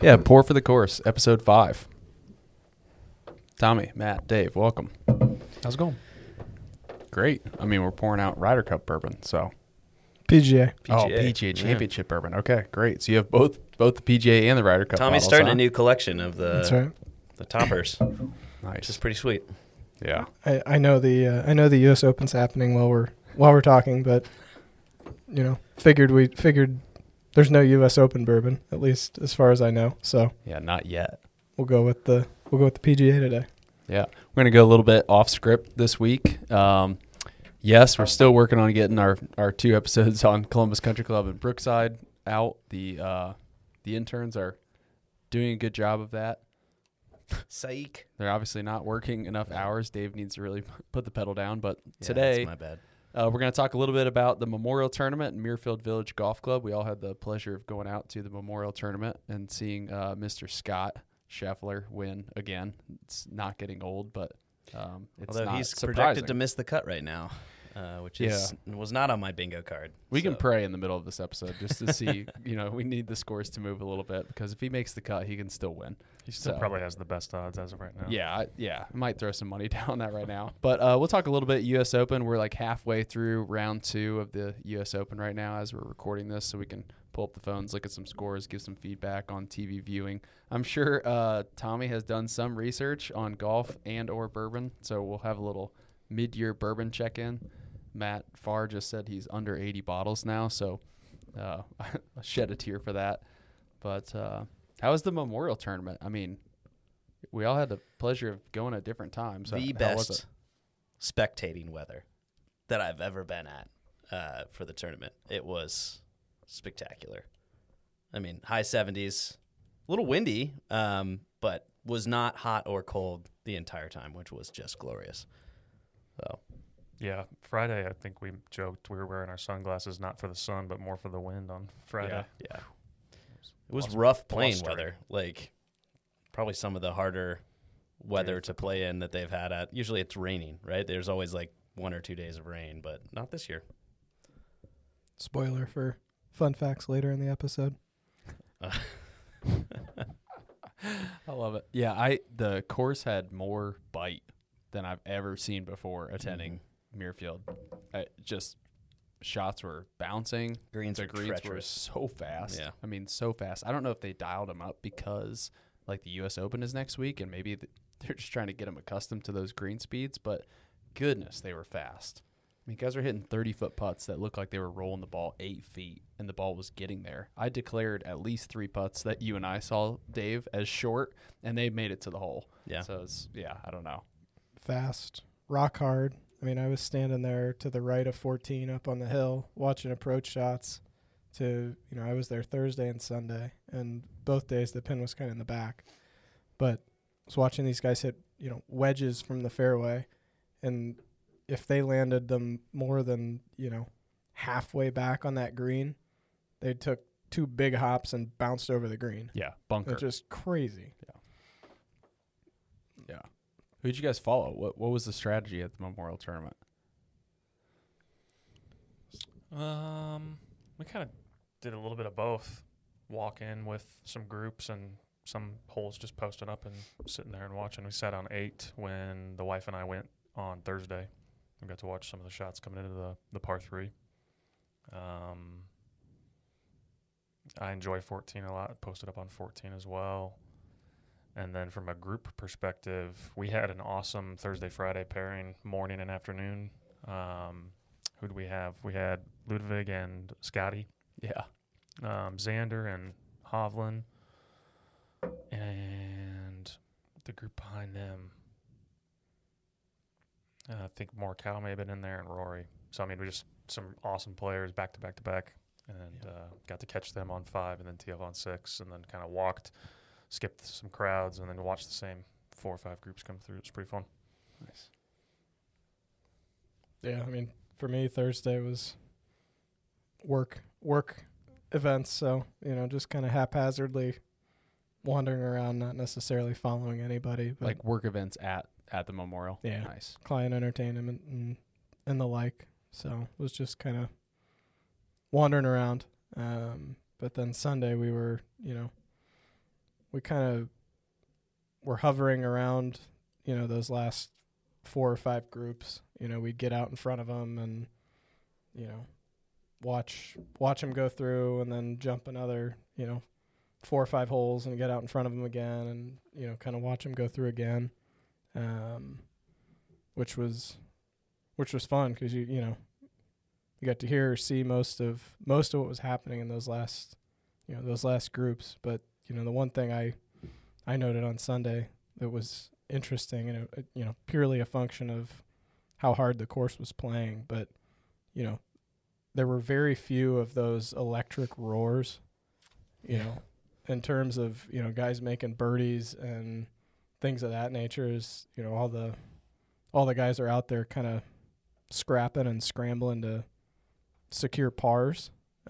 Yeah, Pour for the Course, episode 5. Tommy, Matt, Dave, welcome. How's it going? Great. I mean, we're pouring out Ryder Cup bourbon, so. PGA. Oh, PGA Championship bourbon. Okay, great. So you have both the PGA and the Ryder Cup Tommy's bottles, starting huh? a new collection of That's right. the toppers, which Nice. is pretty sweet. Yeah. I know the U.S. Open's happening while we're talking, but figured there's no U.S. Open bourbon, at least as far as I know. So Yeah, not yet. we'll go with the PGA today. Yeah. We're going to go a little bit off script this week. Yes, we're still working on getting our 2 episodes on Columbus Country Club and Brookside out. The interns are doing a good job of that. Psych. They're obviously not working enough hours. Dave needs to really put the pedal down. But Yeah, today, that's my bad. we're going to talk a little bit about the Memorial Tournament in Muirfield Village Golf Club. We all had the pleasure of going out to the Memorial Tournament and seeing Mr. Scott Scheffler win again. It's not getting old, but it's Although not he's surprising. projected to miss the cut right now, which was not on my bingo card. We can pray in the middle of this episode just to see, we need the scores to move a little bit because if he makes the cut, he can still win. He still probably has the best odds as of right now. Yeah, I might throw some money down on that right now. But we'll talk a little bit U.S. Open. We're like halfway through round 2 of the U.S. Open right now as we're recording this, so we can pull up the phones, look at some scores, give some feedback on TV viewing. I'm sure Tommy has done some research on golf and or bourbon, so we'll have a little mid-year bourbon check-in. Matt Farr just said he's under 80 bottles now, so I shed a tear for that. But how was the Memorial Tournament? I mean, we all had the pleasure of going at different times. So The how was best it? spectating weather that I've ever been at for the tournament. It was spectacular. I mean, high 70s, a little windy, but was not hot or cold the entire time, which was just glorious. So. Yeah, Friday, I think we joked we were wearing our sunglasses not for the sun, but more for the wind on Friday. Yeah. It was Awesome. rough playing Blustering. weather. Like, probably some of the harder weather to play in that they've had at. Usually it's raining, right? There's always like 1 or 2 days of rain, but not this year. Spoiler for fun facts later in the episode. I love it. Yeah, the course had more bite than I've ever seen before attending Muirfield. Just shots were bouncing. The greens were treacherous. so fast. Yeah. I mean, so fast. I don't know if they dialed them up because like the U.S. Open is next week and maybe they're just trying to get them accustomed to those green speeds, but goodness, they were fast. I mean, guys were hitting 30-foot putts that looked like they were rolling the ball 8 feet, and the ball was getting there. I declared at least 3 putts that you and I saw, Dave, as short, and they made it to the hole. Yeah. So, I don't know. Fast, rock hard. I mean, I was standing there to the right of 14 up on the hill watching approach shots. I was there Thursday and Sunday, and both days the pin was kind of in the back. But I was watching these guys hit, wedges from the fairway, and if they landed them more than, halfway back on that green, they took 2 big hops and bounced over the green. Yeah, bunker. It's just crazy. Yeah. Who'd you guys follow? What was the strategy at the Memorial Tournament? We kind of did a little bit of both. Walk in with some groups and some holes just posting up and sitting there and watching. We sat on 8 when the wife and I went on Thursday. We got to watch some of the shots coming into the par 3. I enjoy 14 a lot. Posted up on 14 as well. And then from a group perspective, we had an awesome Thursday-Friday pairing, morning and afternoon. Who do we have? We had Ludwig and Scotty. Yeah. Xander and Hovland. And the group behind them, I think Morikawa may have been in there, and Rory. So, I mean, we just some awesome players back to back to back. And got to catch them on 5 and then tee off on 6, and then kind of skipped some crowds, and then watched the same 4 or 5 groups come through. It's pretty fun. Nice. Yeah, I mean, for me, Thursday was work events, so, just kind of haphazardly wandering around, not necessarily following anybody. But Like work events at the Memorial? Yeah. Nice. client entertainment and the like. So it was just kind of wandering around. But then Sunday we were, we kind of were hovering around, those last 4 or 5 groups. We'd get out in front of them and, watch them go through, and then jump another, 4 or 5 holes and get out in front of them again, and, kind of watch them go through again, which was fun because you got to hear or see most of what was happening in those last groups. But the one thing I noted on Sunday that was interesting, and it, purely a function of how hard the course was playing, but there were very few of those electric roars, in terms of guys making birdies and things of that nature. Is all the guys are out there kind of scrapping and scrambling to secure pars.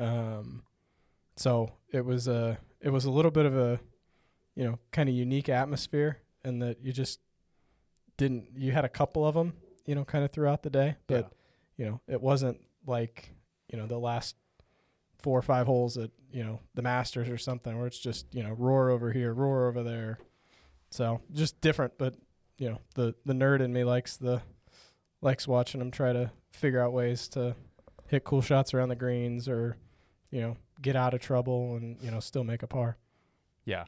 So it was a little bit of a kind of unique atmosphere, and that you had a couple of them kind of throughout the day, but it wasn't like the last 4 or 5 holes at the Masters or something where it's just roar over here, roar over there. So just different, but the nerd in me likes watching them try to figure out ways to hit cool shots around the greens, or get out of trouble and still make a par. Yeah.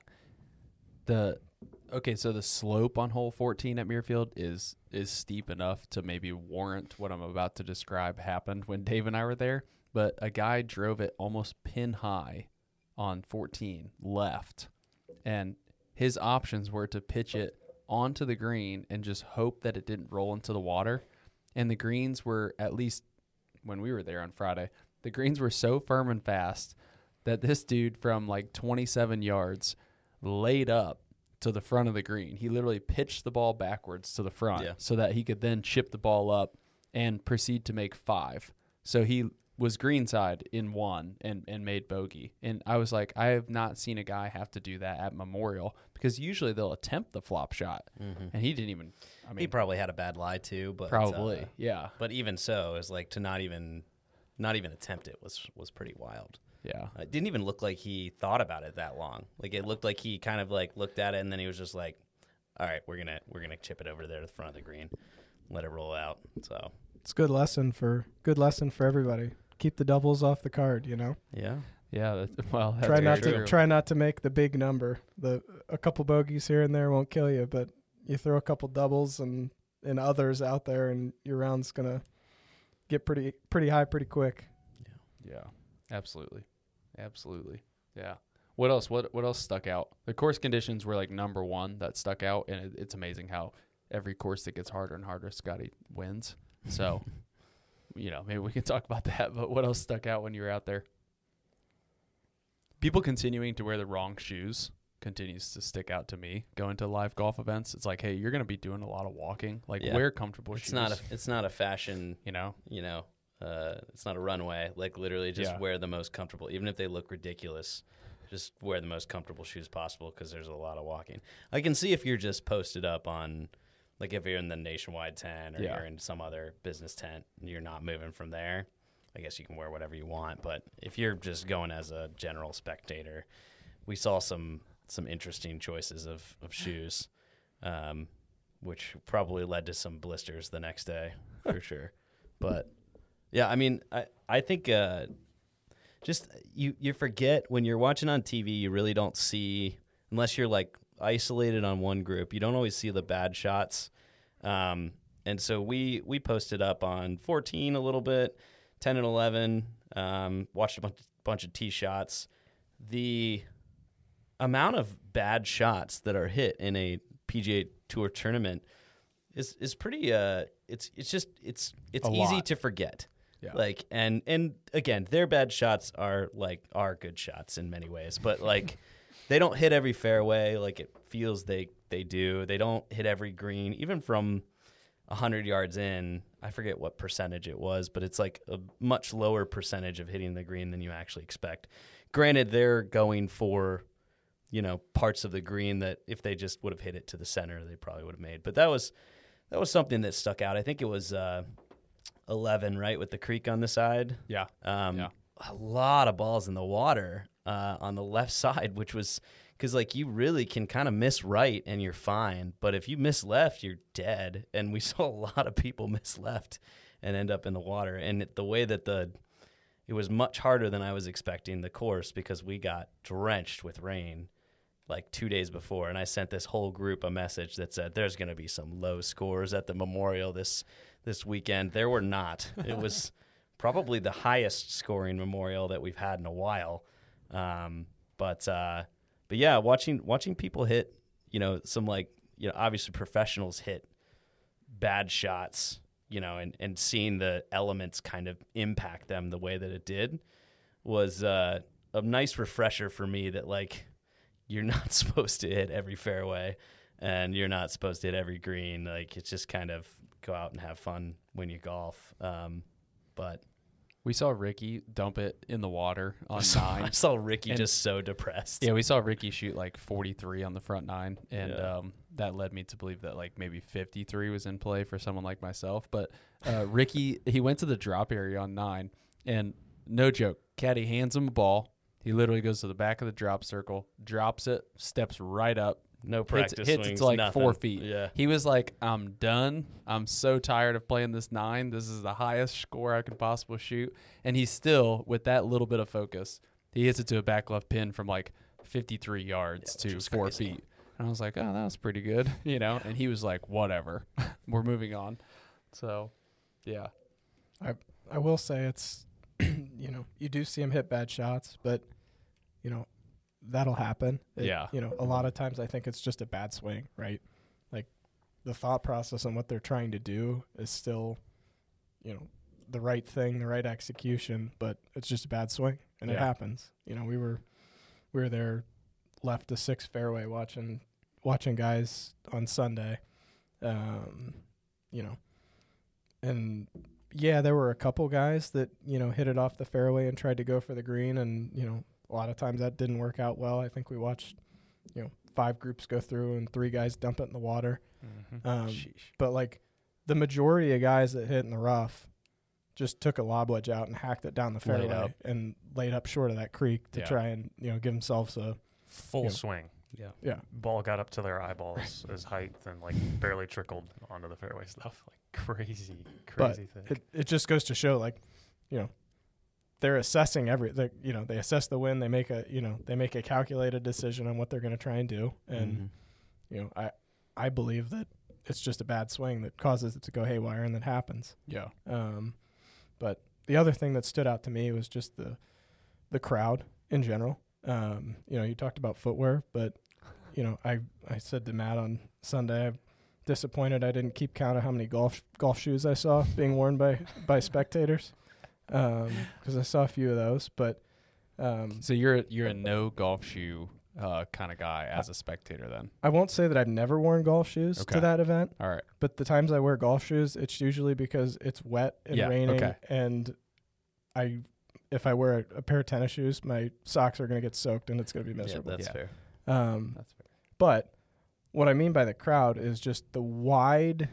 So the slope on hole 14 at Muirfield is steep enough to maybe warrant what I'm about to describe happened when Dave and I were there. But a guy drove it almost pin high on 14 left, and his options were to pitch it onto the green and just hope that it didn't roll into the water. And the greens were, at least when we were there on Friday, the greens were so firm and fast that this dude from like 27 yards laid up to the front of the green. He literally pitched the ball backwards to the front so that he could then chip the ball up and proceed to make 5. So he was greenside in 1 and made bogey. And I was like, I have not seen a guy have to do that at Memorial, because usually they'll attempt the flop shot. Mm-hmm. And he didn't even, he probably had a bad lie too, but probably, yeah. But even so, it's like to not even attempt it was pretty wild. Yeah. It didn't even look like he thought about it that long. Like it looked like he kind of like looked at it, and then he was just like, all right, we're gonna chip it over there to the front of the green, let it roll out. So it's good lesson for everybody. Keep the doubles off the card, Yeah. Yeah. That's try not to make the big number. A couple bogeys here and there won't kill you, but you throw a couple doubles and others out there, and your round's gonna get pretty high pretty quick. Yeah. Absolutely. Yeah. What else? What else stuck out? The course conditions were like number 1 that stuck out, and it's amazing how every course that gets harder and harder, Scotty wins. So, maybe we can talk about that. But what else stuck out when you were out there? People continuing to wear the wrong shoes continues to stick out to me. Going to live golf events, it's like, hey, you're going to be doing a lot of walking. Like, wear comfortable shoes. It's not a fashion. It's not a runway. Like literally, just wear the most comfortable. Even if they look ridiculous, just wear the most comfortable shoes possible, because there's a lot of walking. I can see if you're just posted up on, like if you're in the Nationwide tent or you're in some other business tent and you're not moving from there, I guess you can wear whatever you want. But if you're just going as a general spectator, we saw some interesting choices of shoes, which probably led to some blisters the next day for sure. But yeah, I think just you forget when you're watching on TV, you really don't see, unless you're like isolated on one group, you don't always see the bad shots. And so we posted up on 14 a little bit, 10 and 11, watched a bunch of tee shots. The amount of bad shots that are hit in a PGA Tour tournament is pretty it's easy to forget. Yeah. Like and again, their bad shots are good shots in many ways, but like they don't hit every fairway like it feels they do. They don't hit every green, even from 100 yards in. I forget what percentage it was, but it's like a much lower percentage of hitting the green than you actually expect. Granted, they're going for, parts of the green that if they just would have hit it to the center, they probably would have made. But that was something that stuck out. I think it was 11, right, with the creek on the side. Yeah. A lot of balls in the water. on the left side, which was because like you really can kind of miss right and you're fine, but if you miss left, you're dead. And we saw a lot of people miss left and end up in the water. And the way that it was much harder than I was expecting the course because we got drenched with rain like 2 days before. And I sent this whole group a message that said, there's going to be some low scores at the Memorial this weekend. There were not. It was probably the highest scoring Memorial that we've had in a while. But yeah, watching people hit, some obviously professionals hit bad shots, and seeing the elements kind of impact them the way that it did was a nice refresher for me that like you're not supposed to hit every fairway and you're not supposed to hit every green. Like it's just kind of go out and have fun when you golf. But we saw Ricky dump it in the water on 9. I saw Ricky just so depressed. Yeah, we saw Ricky shoot like 43 on the front 9, and that led me to believe that like maybe 53 was in play for someone like myself. But Ricky, he went to the drop area on 9, and no joke, caddy hands him a ball. He literally goes to the back of the drop circle, drops it, steps right up. No practice hits swings, it to like nothing. 4 feet. Yeah. He was like, I'm done. I'm so tired of playing this 9. This is the highest score I could possibly shoot. And he's still, with that little bit of focus, he hits it to a back left pin from like 53 yards to 4 feet. And I was like, oh, that was pretty good, And he was like, whatever. We're moving on. So, yeah. I will say it's, you do see him hit bad shots, but, that'll happen. Yeah. A lot of times I think it's just a bad swing, right? Like the thought process on what they're trying to do is still, the right thing, the right execution, but it's just a bad swing and it happens. We were there left to 6 fairway watching guys on Sunday. And yeah, there were a couple guys that, hit it off the fairway and tried to go for the green and, a lot of times that didn't work out well. I think we watched, 5 groups go through and 3 guys dump it in the water. Mm-hmm. But like the majority of guys that hit in the rough just took a lob wedge out and hacked it down the fairway and laid up short of that creek to try and, give themselves a full swing. Yeah. Yeah. Ball got up to their eyeballs as height and like barely trickled onto the fairway stuff. Like crazy thing. It just goes to show like, they're assessing they assess the win. They make a calculated decision on what they're going to try and do. And, I believe that it's just a bad swing that causes it to go haywire and that happens. Yeah. But the other thing that stood out to me was just the crowd in general. You talked about footwear, but, I said to Matt on Sunday, I'm disappointed I didn't keep count of how many golf shoes I saw being worn by spectators. Because I saw a few of those, but so you're a no golf shoe kind of guy as a spectator then? I won't say that I've never worn golf shoes to that event. All right. But the times I wear golf shoes, it's usually because it's wet and raining, and if I wear a pair of tennis shoes, my socks are going to get soaked and it's going to be miserable. Yeah, that's fair. That's fair. But what I mean by the crowd is just the widely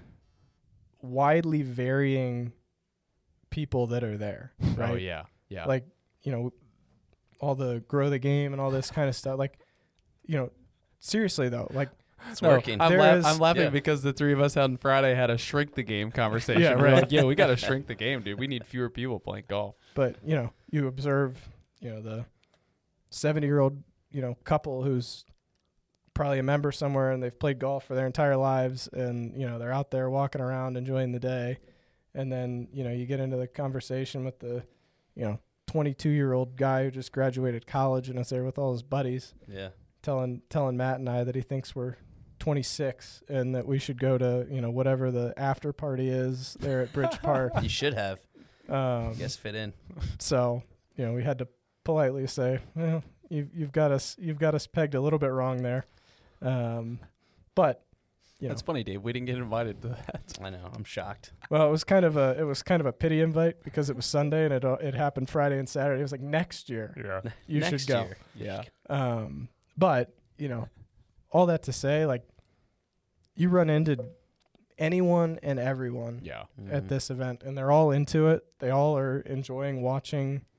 varying people that are there, right? Oh yeah. Like, all the grow the game and all this kind of stuff. Like, seriously though, like it's working. I'm laughing because the 3 of us on Friday had a shrink the game conversation. Yeah, We're right. like, we got to shrink the game, dude. We need fewer people playing golf. But, you observe, the 70-year-old, couple who's probably a member somewhere and they've played golf for their entire lives and, they're out there walking around enjoying the day. And then, you get into the conversation with the, 22-year-old guy who just graduated college and is there with all his buddies. Yeah. Telling Matt and I that he thinks we're 26 and that we should go to, whatever the after party is there at Bridge Park. You should have. I guess fit in. So, we had to politely say, well, you've got us pegged a little bit wrong there. But that's funny, Dave. We didn't get invited to that. I know. I'm shocked. Well, it was kind of a pity invite because it was Sunday and it happened Friday and Saturday. It was like next year. Yeah. You Next should go. year. Yeah. But, all that to say, like, you run into anyone and everyone Yeah. at this event, and they're all into it. They all are enjoying watching,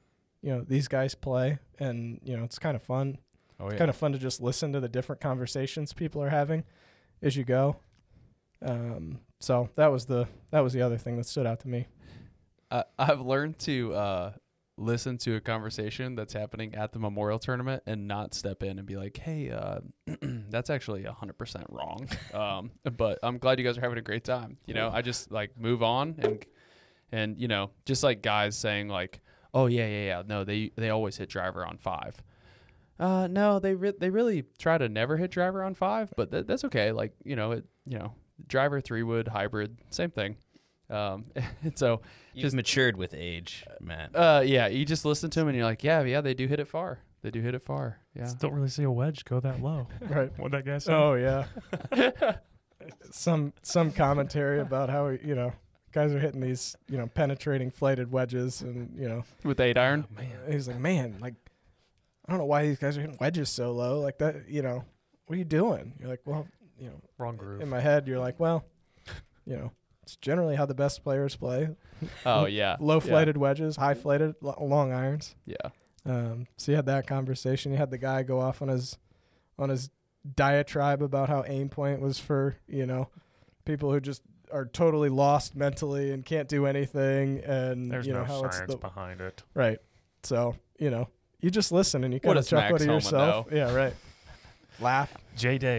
these guys play, and it's kind of fun. Oh It's kind of fun to just listen to the different conversations people are having as you go. So that was the other thing that stood out to me. I've learned to listen to a conversation that's happening at the Memorial Tournament and not step in and be like, hey, that's actually 100% wrong. But I'm glad you guys are having a great time. I just like move on and just like guys saying like, oh yeah. No, they always hit driver on 5. No, they really try to never hit driver on 5, but that's okay. Like, driver 3-wood hybrid, same thing. And so You've matured with age, Matt. yeah, you just listen to them and you're like, yeah, they do hit it far. They do hit it far. Yeah. Still don't really see a wedge go that low. Right. What'd that guy say? Oh yeah. some commentary about how guys are hitting these penetrating flighted wedges, and With 8-iron. he's like, man, like I don't know why these guys are hitting wedges so low like that. What are you doing? You're like, well, Wrong groove. in my head, you're like, well, it's generally how the best players play. Oh yeah. Low flighted wedges, high flighted long irons. Yeah. So you had that conversation. You had the guy go off on his diatribe about how aim point was for people who just are totally lost mentally and can't do anything, and There's how no it's science behind it. right. So you just listen and you What kind of does chuckle Max to Hellman yourself. know? Yeah, right. Laugh. J Day,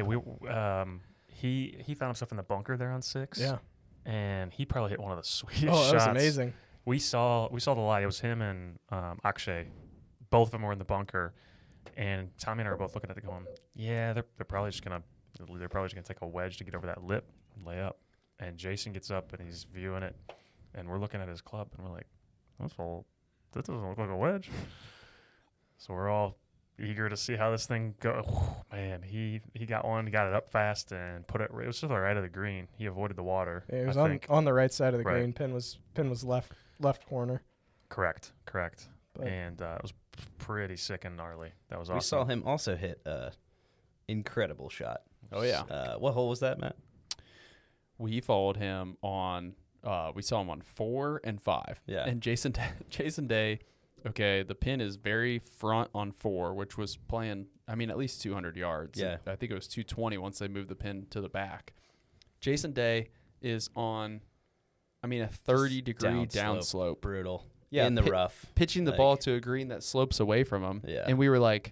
he found himself in the bunker there on 6. Yeah. And he probably hit one of the sweetest Oh, that shots. was amazing. We saw the light. It was him and Akshay. Both of them were in the bunker, and Tommy and I were both looking at it, going, "Yeah, they're probably just gonna take a wedge to get over that lip and lay up." And Jason gets up and he's viewing it, and we're looking at his club and we're like, "That doesn't look like a wedge." So we're all eager to see how this thing goes. Man, he got one, got it up fast and put it. It was to the right of the green. He avoided the water. Yeah, it was I think. on the right side of the Right. green. Pin was left corner. Correct. But And it was pretty sick and gnarly. That was We awesome. saw him also hit a incredible shot. Oh yeah. What hole was that, Matt? We followed him on. We saw him on 4 and 5. Yeah. And Jason Day. Okay, the pin is very front on 4, which was playing, at least 200 yards. Yeah. I think it was 220 once they moved the pin to the back. Jason Day is on, a 30-degree downslope. Brutal. Yeah, in the rough. Pitching the ball to a green that slopes away from him. Yeah. And we were like,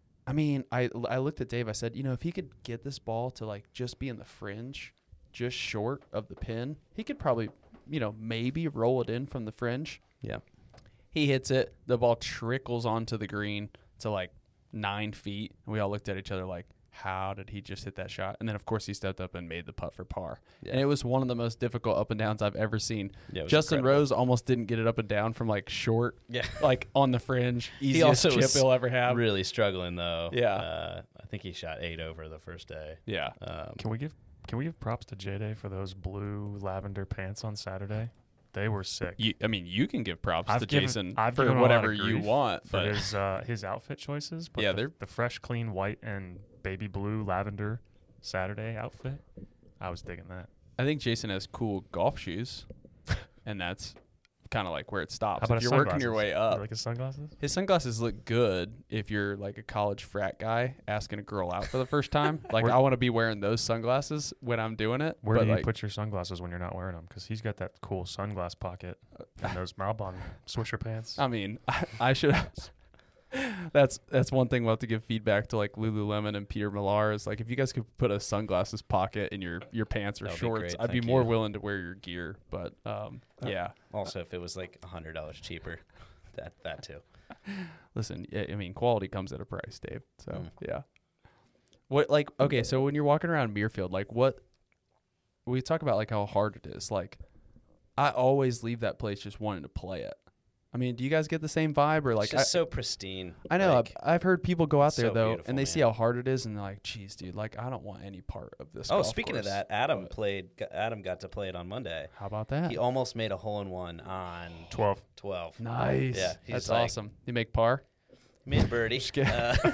I looked at Dave. I said, if he could get this ball to, like, just be in the fringe, just short of the pin, he could probably, maybe roll it in from the fringe. Yeah. He hits it. The ball trickles onto the green to like 9 feet. And we all looked at each other like, how did he just hit that shot? And then, of course, he stepped up and made the putt for par. Yeah. And it was one of the most difficult up and downs I've ever seen. Yeah, it was Justin incredible. Rose almost didn't get it up and down from like short, Yeah. like on the fringe. He Easiest also chip was he'll ever have. Really struggling though. Yeah. I think he shot 8 over the first day. Yeah. Can we give props to J Day for those blue lavender pants on Saturday? They were sick. You can give props I've to given- Jason I've for given him a lot of whatever you grief want. for But his outfit choices. But Yeah, the fresh, clean white and baby blue lavender Saturday outfit, I was digging that. I think Jason has cool golf shoes, and that's kind of like where it stops. How about If his you're working your sunglasses? way up. You like his sunglasses? His sunglasses look good if you're like a college frat guy asking a girl out for the first time. Like, Where- I want to be wearing those sunglasses when I'm doing it. Where but do you like, put your sunglasses when you're not wearing them? Because he's got that cool sunglass pocket and those Malbon Swisher pants. I should. That's one thing we'll have to give feedback to like Lululemon and Peter Millar is like, if you guys could put a sunglasses pocket in your pants or That would be shorts, great, I'd be thank more you. willing to wear your gear. But yeah. Also, if it was like $100 cheaper, that too. Listen, quality comes at a price, Dave. So Mm. yeah. What okay? So when you're walking around Muirfield, like what we talk about, like how hard it is. Like I always leave that place just wanting to play it. Do you guys get the same vibe or like? It's just so pristine. I know Like, I've heard people go out there so though, beautiful, and they see man. how hard it is, and they're like, "Geez, dude, like I don't want any part of this." oh, golf speaking of course." that, Adam But got to play it on Monday. how about that? He almost made a hole-in-one on 12. 12. Nice. Yeah, he's That's like- awesome. You make par. Mid birdie. kidding.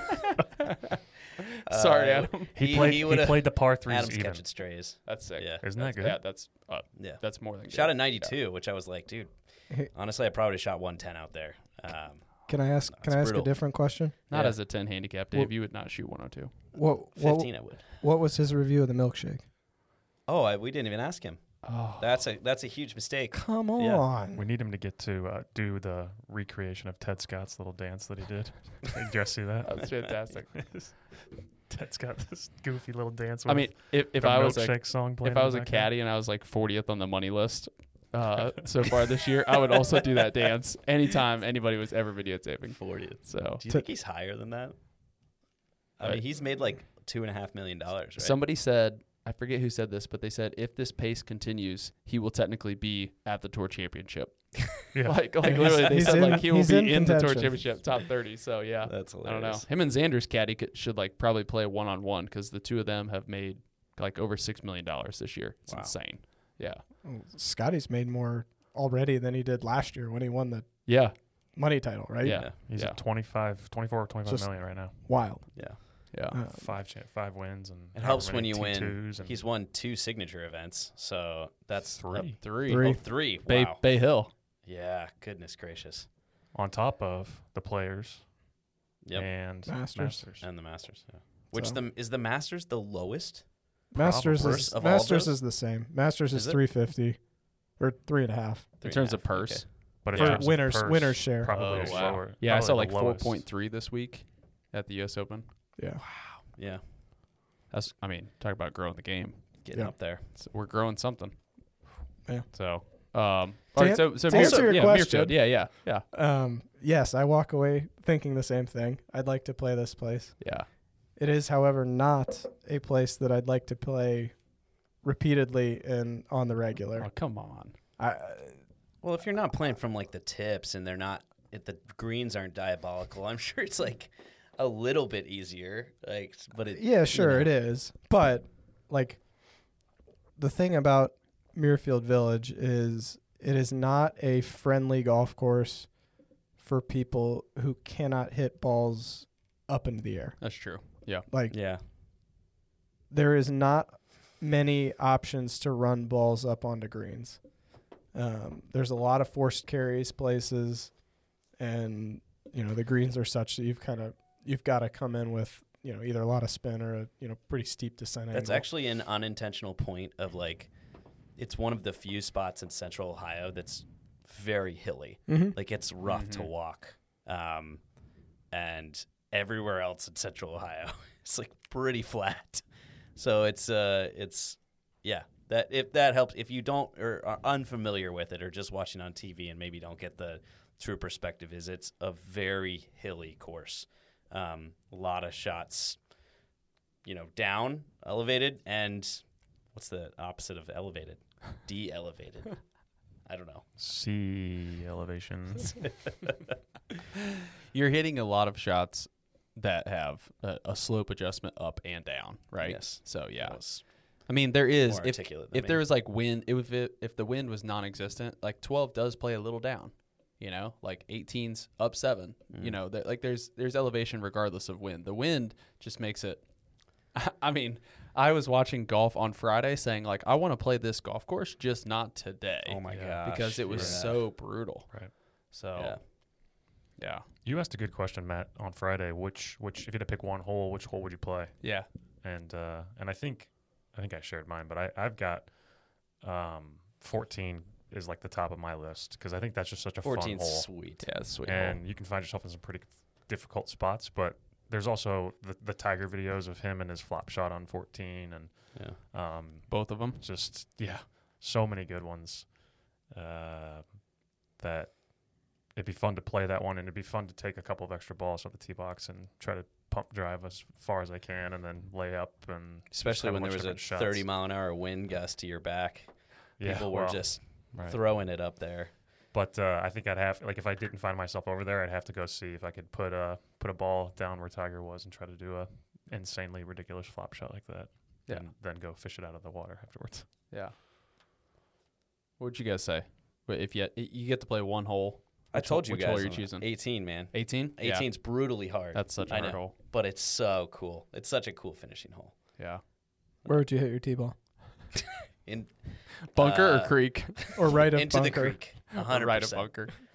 Sorry, Adam. He would've- played the par threes Adam's even. catching strays. That's sick. Yeah. Isn't that good? Yeah, that's Yeah. that's more than good. Shot a 92, which I was like, dude. Honestly, I probably shot 110 out there. Can I ask? Can I ask a brutal. different question? Not Yeah. as a 10 handicap, Dave. Well- You would not shoot 102. What 15, I would. what was his review of the milkshake? Oh, we didn't even ask him. Oh, That's a huge mistake. Come Yeah. on. We need him to get to do the recreation of Ted Scott's little dance that he did. Did you guys see that? that's fantastic. Ted's got this goofy little dance. I mean, if the I was milkshake song playing if in I the was a background. caddy and I was like 40th on the money list so far this year, I would also do that dance anytime anybody was ever videotaping. 40th. So Do you think he's higher than that? I Uh, mean, he's made like $2.5 million, right? somebody said, I forget who said this, but they said if this pace continues, he will technically be at the tour championship. Yeah. like And literally, they he's said in- like he will he's be in in the tour contention. championship top 30. So yeah, That's I hilarious. don't know. Him and Xander's caddy should like probably play 1-on-1 because the two of them have made like over $6 million this year. It's Wow. insane. Yeah, Scotty's made more already than he did last year when he won the yeah, money title, right? yeah, He's yeah. at 24 or 25 Just- million right now. Wild. Yeah. yeah. Five wins and It helps however when many you win. T2s and He's won 2 signature events, so that's three. Three. Three. Oh, 3. Bay, Wow. Bay Hill. Yeah, goodness gracious. on top of the Players Yep. and Masters. And the Masters. Yeah. Which So- is the Masters the lowest? Masters Probably. is Of all Masters those? is the same. Masters Is is it? 350 or 3.5 In terms of 3.5, purse. okay. But in for terms of winners purse, winners share. probably Oh, is wow. lower. Yeah, I saw probably like the lowest. 4.3 this week at the U.S. Open. Yeah. Yeah, That's, I mean, talk about growing the game. getting Yeah. up there. So we're growing something. Yeah. So, To to answer your question- Muirfield, yeah. Yes, I walk away thinking the same thing. I'd like to play this place. Yeah. It is, however, not a place that I'd like to play repeatedly and on the regular. Oh, come on. Well, if you're not playing from like the tips and they're not, if the greens aren't diabolical, I'm sure it's like a little bit easier. Like, but it, Yeah, sure, know. it is. But like the thing about Muirfield Village is it is not a friendly golf course for people who cannot hit balls up into the air. That's true. Yeah. Like Yeah, there is not many options to run balls up onto greens. There's a lot of forced carries places, and the greens are such that you've got to come in with either a lot of spin or a pretty steep descent that's angle. actually an unintentional point of like, it's one of the few spots in Central Ohio that's very hilly. Mhm. Like it's rough to Mhm. walk, and everywhere else in Central Ohio, it's like pretty flat. So it's yeah. That if that helps, if you don't or are unfamiliar with it or just watching on TV and maybe don't get the true perspective, is it's a very hilly course. A lot of shots, down, elevated, and what's the opposite of elevated? De-elevated. I don't know. Sea elevations. You're hitting a lot of shots that have a slope adjustment up and down, right? Yes. So, yeah. That was I mean, there is. more If, articulate than if there me. was like wind, if the wind was non-existent, like 12 does play a little down. Like 18's up 7. Mm. There's elevation regardless of wind. The wind just makes it. I mean, I was watching golf on Friday, saying like, I want to play this golf course, just not today. Oh my Yeah. gosh. because it was yeah. so brutal. Right. So, Yeah. yeah, You asked a good question, Matt, on Friday. Which if you had to pick one hole, which hole would you play? yeah. And I think I shared mine, but I've got 14 is like the top of my list because I think that's just such a fun 14's hole. sweet. Yeah, it's sweet. And you can find yourself in some pretty difficult spots, but there's also the Tiger videos of him and his flop shot on 14 and Yeah. Both of them. just so many good ones that it'd be fun to play that one, and it'd be fun to take a couple of extra balls off the tee box and try to pump drive as far as I can and then lay up and just Especially have when bunch there of was a different shots. 30-mile-an-hour wind gust to your back. People were well, just right. throwing it up there. But I think I'd have, like, if I didn't find myself over there, I'd have to go see if I could put a ball down where Tiger was and try to do a insanely ridiculous flop shot like that. Yeah. And then go fish it out of the water afterwards. Yeah. What would you guys say? But if you get to play one hole, I told you which guys. hole are you on that. choosing? 18, man. 18. 18's brutally hard. That's such a I hard know, hole. but it's so cool. It's such a cool finishing hole. Yeah. Where would you hit your tee ball? In Bunker or Uh, creek? Or right of into bunker? the creek. 100%. Right of bunker.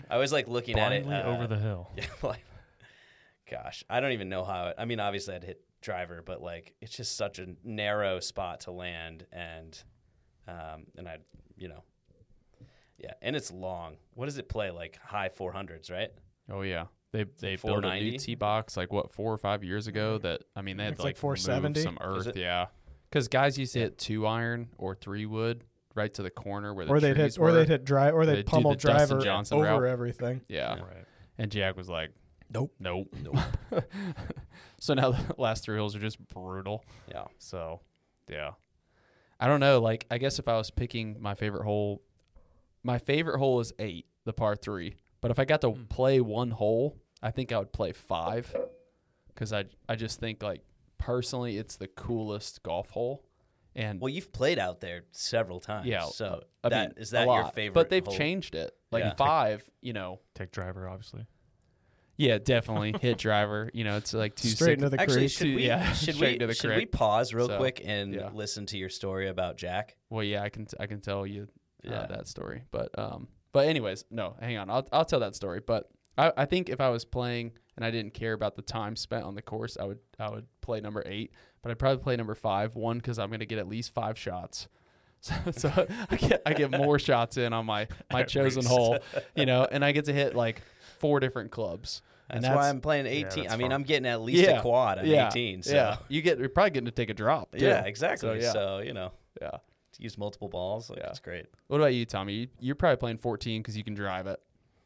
I was like looking at it Blindly over the hill. Yeah, like, gosh, I don't even know how. I mean, obviously I'd hit driver, but like it's just such a narrow spot to land, and I, yeah, and it's long. What does it play like? High 400s, right? Oh yeah, they built a 490? new tee box like 4 or 5 years ago. That I mean they had It's to like like 470? move some Is earth. it? Yeah, because guys used to hit 2-iron or 3-wood right to the corner where the Or they'd trees hit, or were. they'd hit dry, or They'd they'd do pummel the Dustin driver Johnson over route. everything. Yeah, Right. and Jack was like, Nope. nope. So now the last 3 holes are just brutal. Yeah. So, yeah. I don't know. Like, I guess if I was picking my favorite hole is 8, the par 3. But if I got to play one hole, I think I would play 5. Because I just think, like, personally, it's the coolest golf hole. And Well, you've played out there several times. yeah, So I mean, is a that your lot. favorite? But they've hole? changed it. Like, Yeah. 5, Take driver, obviously. yeah, definitely hit driver. It's like 2 Straight into the Actually, crease. should we yeah, should straight we to the should we crick. pause real So, quick and yeah. listen to your story about Jack? Well, yeah, I can tell you Yeah. that story, but anyways, no, hang on, I'll tell that story. But I think if I was playing and I didn't care about the time spent on the course, I would play number 8, but I'd probably play number 5. One, because I'm gonna get at least 5 shots, so I get more shots in on my chosen hole, and I get to hit like 4 different clubs. That's, And why I'm playing 18. that's I mean, fun. I'm getting at least a quad on 18. So yeah, you're probably getting to take a drop. Too. yeah, exactly. So, yeah. So, Yeah. to use multiple balls, like, Yeah. it's great. What about you, Tommy? You're probably playing 14 because you can drive it.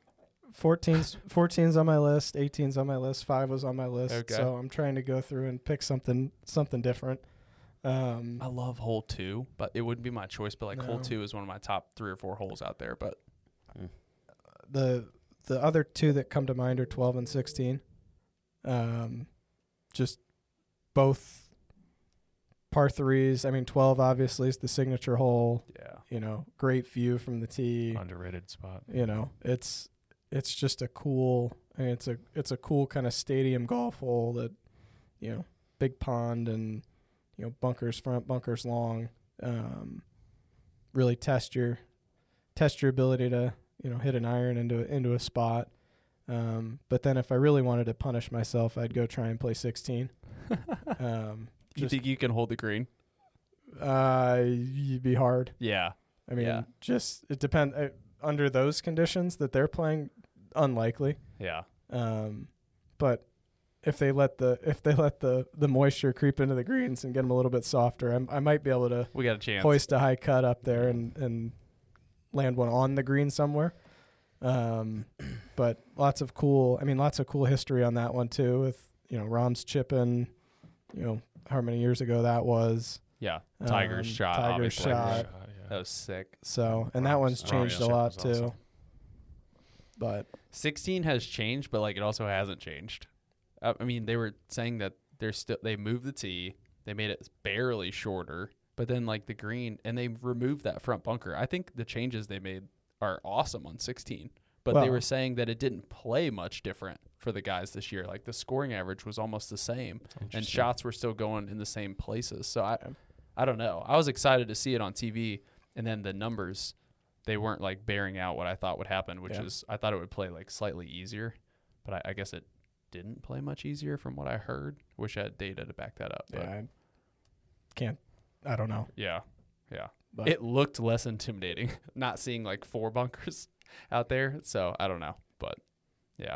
14's on my list. 18's on my list. 5 was on my list. Okay. So I'm trying to go through and pick something different. I love hole 2, but it wouldn't be my choice. But hole No. 2 is one of my top 3 or 4 holes out there. But The other 2 that come to mind are 12 and 16. Just both par 3s. I mean, 12 obviously is the signature hole. yeah, Great view from the tee. Underrated spot. It's just a cool. I mean, it's a cool kind of stadium golf hole that, big pond and bunkers front, bunkers long. Really test your ability to hit an iron into a spot. But then if I really wanted to punish myself, I'd go try and play 16. you think you can hold the green? You'd be hard. Yeah, I mean, Yeah. just it depends. Under those conditions that they're playing, unlikely. yeah, But if they let the moisture creep into the greens and get them a little bit softer, I might be able to we got a chance. hoist a high cut up there and land one on the green somewhere. But lots of cool history on that one too, with Rahm's chipping, how many years ago that was. Yeah, Tiger's shot. Tiger's obviously. shot. That was sick. So, and that one's Oh, changed yeah. a lot Chip was too. awesome. But 16 has changed, but it also hasn't changed. I mean, they were saying that they moved the tee, they made it barely shorter, but then the green, and they removed that front bunker. I think the changes they made are awesome on 16, but they Well- were saying that it didn't play much different for the guys this year. Like the scoring average was almost the same, and Interesting. shots were still going in the same places. So I don't know. I was excited to see it on TV, and then the numbers, they weren't bearing out what I thought would happen, which Yeah. is I thought it would play slightly easier, but I guess it didn't play much easier from what I heard. Wish I had data to back that up. But I don't know. yeah. But It looked less intimidating not seeing 4 bunkers out there. So I don't know, but yeah.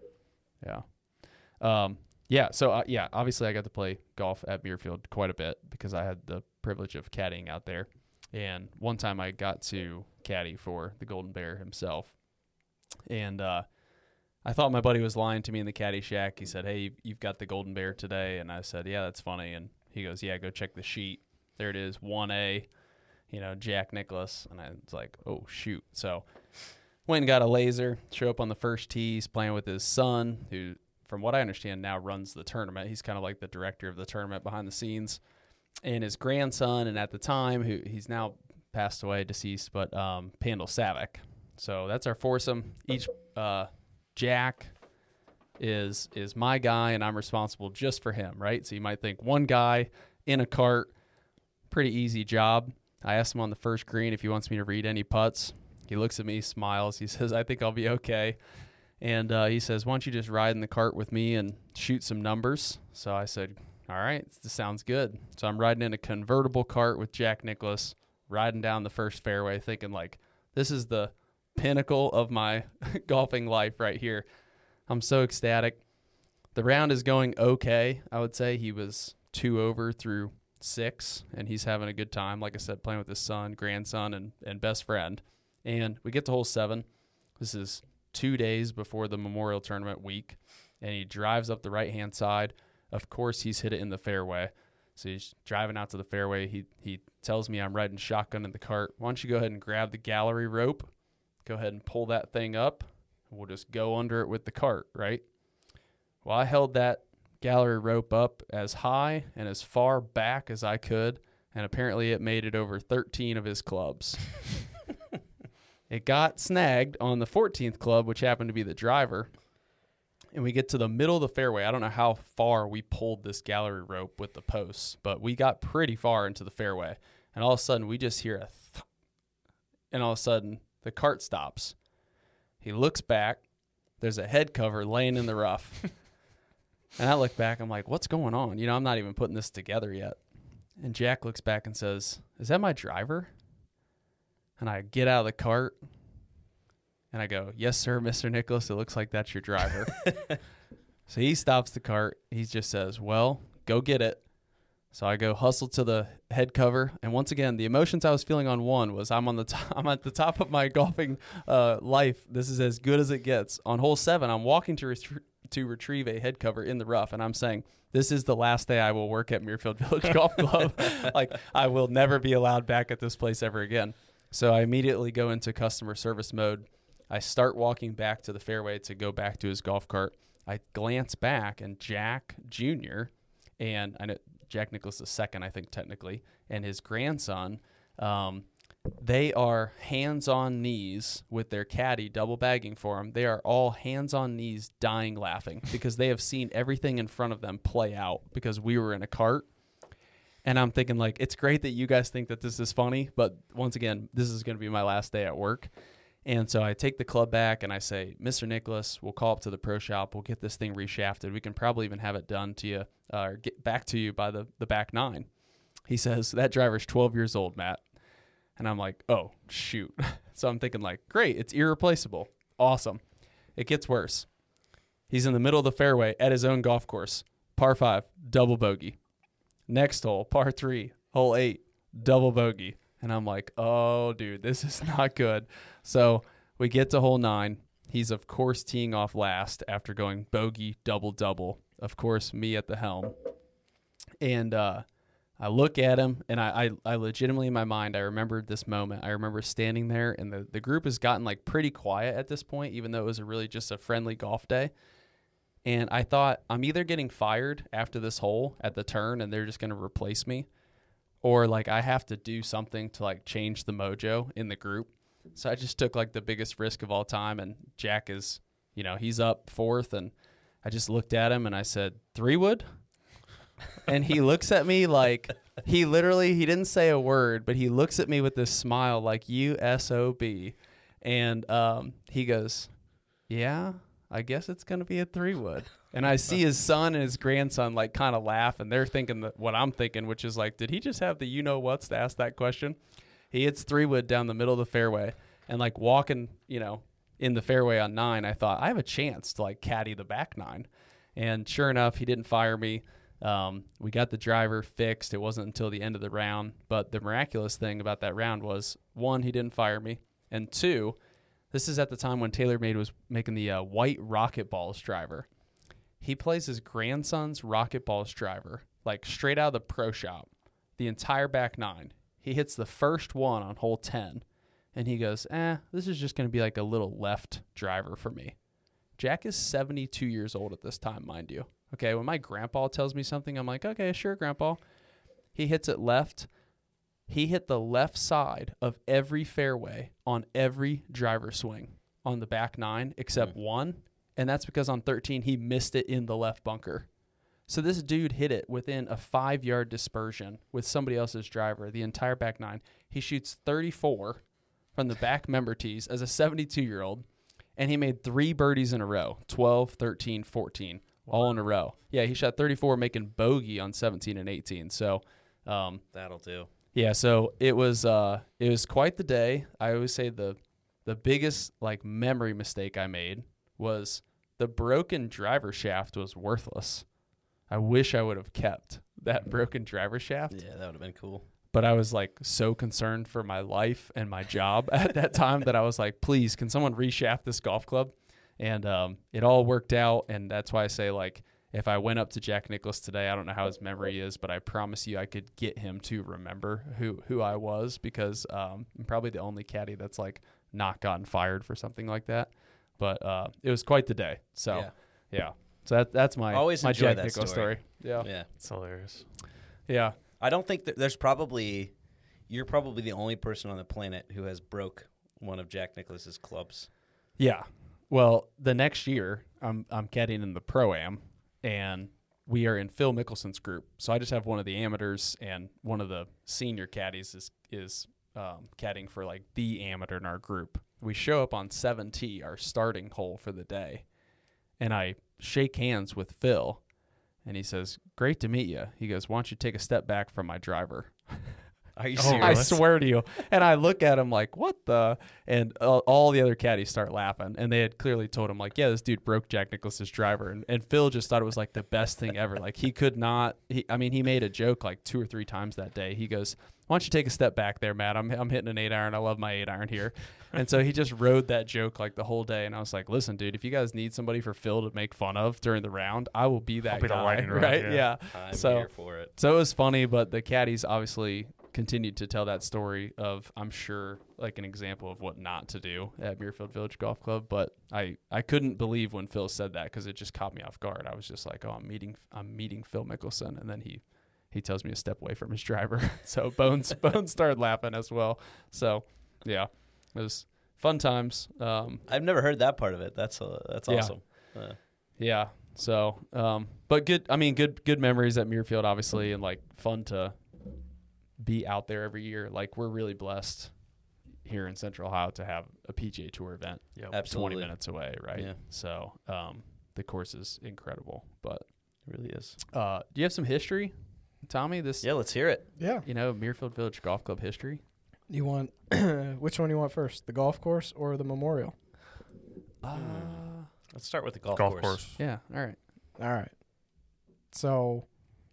So obviously I got to play golf at Muirfield quite a bit because I had the privilege of caddying out there. And one time I got to caddy for the Golden Bear himself. And I thought my buddy was lying to me in the caddy shack. He said, "Hey, you've got the Golden Bear today." And I said, "Yeah, that's funny." And he goes, "Yeah, go check the sheet. There it is, 1A, Jack Nicklaus." And I was like, "Oh, shoot." So went and got a laser, show up on the first tee. He's playing with his son, who, from what I understand, now runs the tournament. He's kind of like the director of the tournament behind the scenes. And his grandson, and at the time, who he's now passed away, deceased, but Pandal Savick. So that's our foursome. Each Jack is my guy, and I'm responsible just for him, right? So you might think one guy in a cart, pretty easy job. I asked him on the first green if he wants me to read any putts. He looks at me, smiles. He says, I think I'll be okay. And he says, why don't you just ride in the cart with me and shoot some numbers? So I said, all right, this sounds good. So I'm riding in a convertible cart with Jack Nicklaus, riding down the first fairway, thinking like, this is the pinnacle of my golfing life right here. I'm so ecstatic. The round is going okay. I would say he was 2 over through 6, and he's having a good time. Like I said, playing with his son, grandson, and best friend. And we get to hole 7. This is 2 days before the Memorial Tournament week, and he drives up the right-hand side. Of course, he's hit it in the fairway. So he's driving out to the fairway. He tells me I'm riding shotgun in the cart. Why don't you go ahead and grab the gallery rope, go ahead and pull that thing up, and we'll just go under it with the cart, right? Well, I held that gallery rope up as high and as far back as I could, and apparently it made it over 13 of his clubs. It got snagged on the 14th club, which happened to be the driver, and we get to the middle of the fairway. I don't know how far we pulled this gallery rope with the posts, but we got pretty far into the fairway, and all of a sudden we just hear a and all of a sudden the cart stops. He looks back. There's a head cover laying in the rough. And I look back, I'm like, what's going on? You know, I'm not even putting this together yet. And Jack looks back and says, is that my driver? And I get out of the cart, and I go, yes, sir, Mr. Nicklaus, it looks like that's your driver. So he stops the cart. He just says, well, go get it. So I go hustle to the head cover. And once again, the emotions I was feeling on 1 was I'm at the top of my golfing life. This is as good as it gets. On hole 7, I'm walking to retrieve a head cover in the rough, and I'm saying, this is the last day I will work at Muirfield Village Golf Club. Like, I will never be allowed back at this place ever again. So I immediately go into customer service mode. I start walking back to the fairway to go back to his golf cart. I glance back, and Jack Jr., and I know Jack Nicklaus II, I think technically, and his grandson, they are hands on knees with their caddy double bagging for him. They are all hands on knees dying laughing because they have seen everything in front of them play out because we were in a cart. And I'm thinking, like, it's great that you guys think that this is funny, but once again, this is going to be my last day at work. And so I take the club back and I say, Mr. Nicklaus, we'll call up to the pro shop. We'll get this thing reshafted. We can probably even have it done to you or get back to you by the back 9. He says, that driver's 12 years old, Matt. And I'm like, oh, shoot. So I'm thinking, like, great, it's irreplaceable. Awesome. It gets worse. He's in the middle of the fairway at his own golf course. Par 5, double bogey. Next hole, par 3, hole 8, double bogey. And I'm like, oh, dude, this is not good. So we get to hole 9. He's, of course, teeing off last after going bogey, double, double. Of course, me at the helm. And I look at him, and I legitimately, in my mind, I remembered this moment. I remember standing there, and the group has gotten, like, pretty quiet at this point, even though it was really just a friendly golf day. And I thought, I'm either getting fired after this hole at the turn, and they're just going to replace me, or, like, I have to do something to, like, change the mojo in the group. So I just took, like, the biggest risk of all time, and Jack is, you know, he's up 4th, and I just looked at him, and I said, 3-wood? And he looks at me like, he didn't say a word, but he looks at me with this smile like, you SOB. And he goes, yeah, I guess it's going to be a 3-wood. And I see his son and his grandson, like, kind of laugh, and they're thinking what I'm thinking, which is like, did he just have the you-know-whats to ask that question? He hits 3-wood down the middle of the fairway, and, like, walking, you know, in the fairway on 9, I thought, I have a chance to, like, caddy the back 9. And sure enough, he didn't fire me. We got the driver fixed. It wasn't until the end of the round. But the miraculous thing about that round was, 1, he didn't fire me. And 2, this is at the time when TaylorMade was making the white Rocket Balls driver. He plays his grandson's Rocket Balls driver, like, straight out of the pro shop, the entire back 9. He hits the first one on hole 10, and he goes, this is just going to be like a little left driver for me. Jack is 72 years old at this time, mind you. Okay, when my grandpa tells me something, I'm like, okay, sure, grandpa. He hits it left. He hit the left side of every fairway on every driver swing on the back 9 except 1, and that's because on 13 he missed it in the left bunker. So this dude hit it within a 5-yard dispersion with somebody else's driver, the entire back 9. He shoots 34 from the back member tees as a 72-year-old, and he made 3 birdies in a row, 12, 13, 14, all in a row. Yeah, he shot 34, making bogey on 17 and 18. So That'll do. yeah, so it was quite the day. I always say the biggest like memory mistake I made was the broken driver shaft was worthless. I wish I would have kept that broken driver shaft. Yeah, that would have been cool. But I was like so concerned for my life and my job at that time that I was like, please, can someone reshaft this golf club? And it all worked out. And that's why I say, like, if I went up to Jack Nicklaus today, I don't know how his memory is, but I promise you I could get him to remember who I was, because I'm probably the only caddy that's like not gotten fired for something like that. But it was quite the day. So yeah. So that's my Always my enjoy Jack that Nicklaus story. Yeah. Yeah. It's hilarious. Yeah. I don't think that you're probably the only person on the planet who has broke one of Jack Nicklaus's clubs. Yeah. Well, the next year I'm caddying in the Pro-Am, and we are in Phil Mickelson's group. So I just have one of the amateurs, and one of the senior caddies is caddying for like the amateur in our group. We show up on 7T, our starting hole for the day, and I shake hands with Phil, and he says, "Great to meet you." He goes, "Why don't you take a step back from my driver?" Are you Oh, serious? I really? swear to you. And I look at him like, what the? And all the other caddies start laughing. And they had clearly told him, like, yeah, this dude broke Jack Nicklaus's driver. And Phil just thought it was like the best thing ever. Like, he could not. He made a joke like 2 or 3 times that day. He goes, "Why don't you take a step back there, Matt? I'm hitting an 8-iron. I love my 8-iron here." And so he just rode that joke like the whole day. And I was like, listen, dude, if you guys need somebody for Phil to make fun of during the round, I will be that I'll be the guy. lightning rod, right? yeah. I'm So- here for it. So it was funny, but the caddies obviously continued to tell that story of, I'm sure, like an example of what not to do at Muirfield Village Golf Club. But I couldn't believe when Phil said that, because it just caught me off guard. I was just like, oh, I'm meeting Phil Mickelson, and then he tells me to step away from his driver. So Bones started laughing as well. So yeah, it was fun times. I've never heard that part of it. That's Yeah. awesome. Yeah. So, but good memories at Muirfield, obviously, and like fun to be out there every year. Like, we're really blessed here in Central Ohio to have a PGA Tour event Yep. 20 Absolutely. minutes away, right? Yeah. So, the course is incredible. But It really is. do you have some history, Tommy? This, Yeah, let's hear it. Yeah. Muirfield Village Golf Club history. You want which one you want first, the golf course or the memorial? Let's start with the golf course. Yeah. All right. All right. So,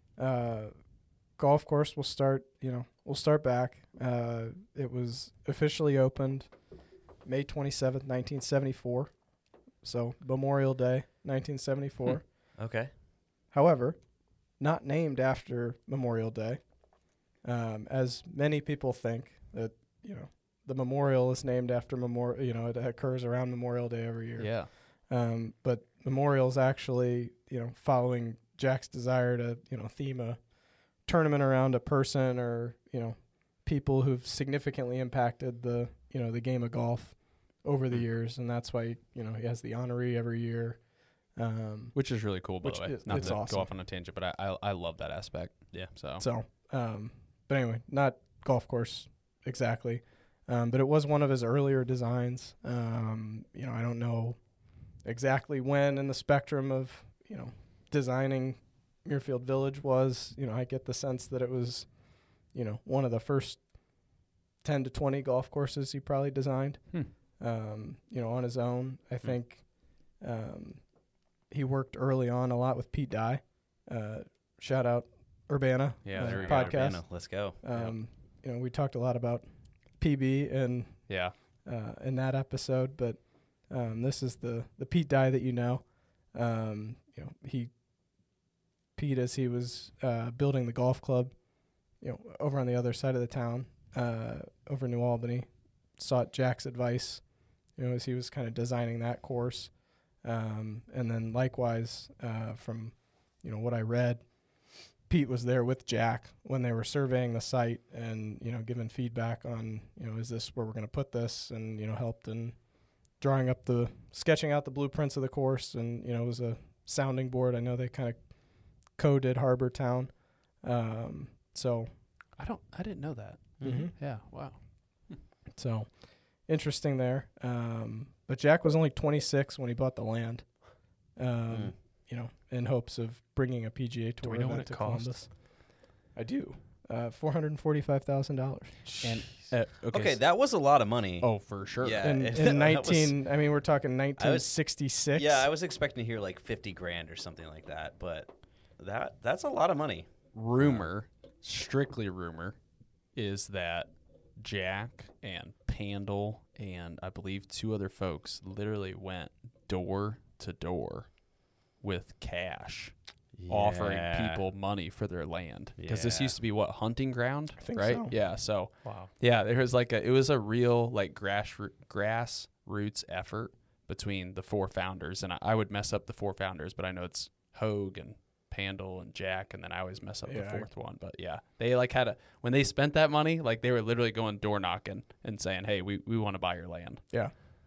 golf course. We'll start back. It was officially opened May 27th, 1974. So Memorial Day, 1974. Okay. However, not named after Memorial Day, as many people think that the memorial is named after Memorial. It occurs around Memorial Day every year. Yeah. But Memorial is actually, following Jack's desire to, theme a tournament around a person or, people who've significantly impacted the game of golf over the years. And that's why, he has the honoree every year. Which is really cool, by Which the way. is- Not it's to awesome. go off on a tangent, but I love that aspect. Yeah. So, But anyway, not golf course exactly. But it was one of his earlier designs. I don't know exactly when in the spectrum of, designing Muirfield Village was. I get the sense that it was, one of the first 10 to 20 golf courses he probably designed, on his own. I think he worked early on a lot with Pete Dye. Shout out Urbana Yeah, there we go, podcast. Urbana, let's go. We talked a lot about PB and yeah. in that episode, but this is the Pete Dye that Pete, as he was building the golf club, over on the other side of the town, over in New Albany, sought Jack's advice, as he was kind of designing that course, and then likewise, from what I read, Pete was there with Jack when they were surveying the site and, giving feedback on, is this where we're going to put this, and, helped in sketching out the blueprints of the course. And, it was a sounding board. I know they kind of co-did Harbor Town. So, I didn't know that. mhm. Yeah. Wow. So interesting there. But Jack was only 26 when he bought the land. You know, in hopes of bringing a PGA Tour we know what event it to cost? Columbus. I do. $445,000. And Okay, that was a lot of money. oh, for sure. Yeah. In that 19, I mean, we're talking 1966. Yeah, I was expecting to hear like 50 grand or something like that, but that's a lot of money. Rumor, strictly rumor, is that Jack and Pandle and I believe 2 other folks literally went door to door with cash, offering people money for their land, because this Yeah. used to be what, hunting ground, I think right? so. Yeah. So Wow. yeah, there was it was a real like grassroots effort between the 4 founders, and I would mess up the 4 founders, but I know it's Hogue and Pandle and Jack, and then I always mess up the Yeah. 4th one. But yeah, they like had when they spent that money, like they were literally going door knocking and saying, "Hey, we want to buy your land." Yeah.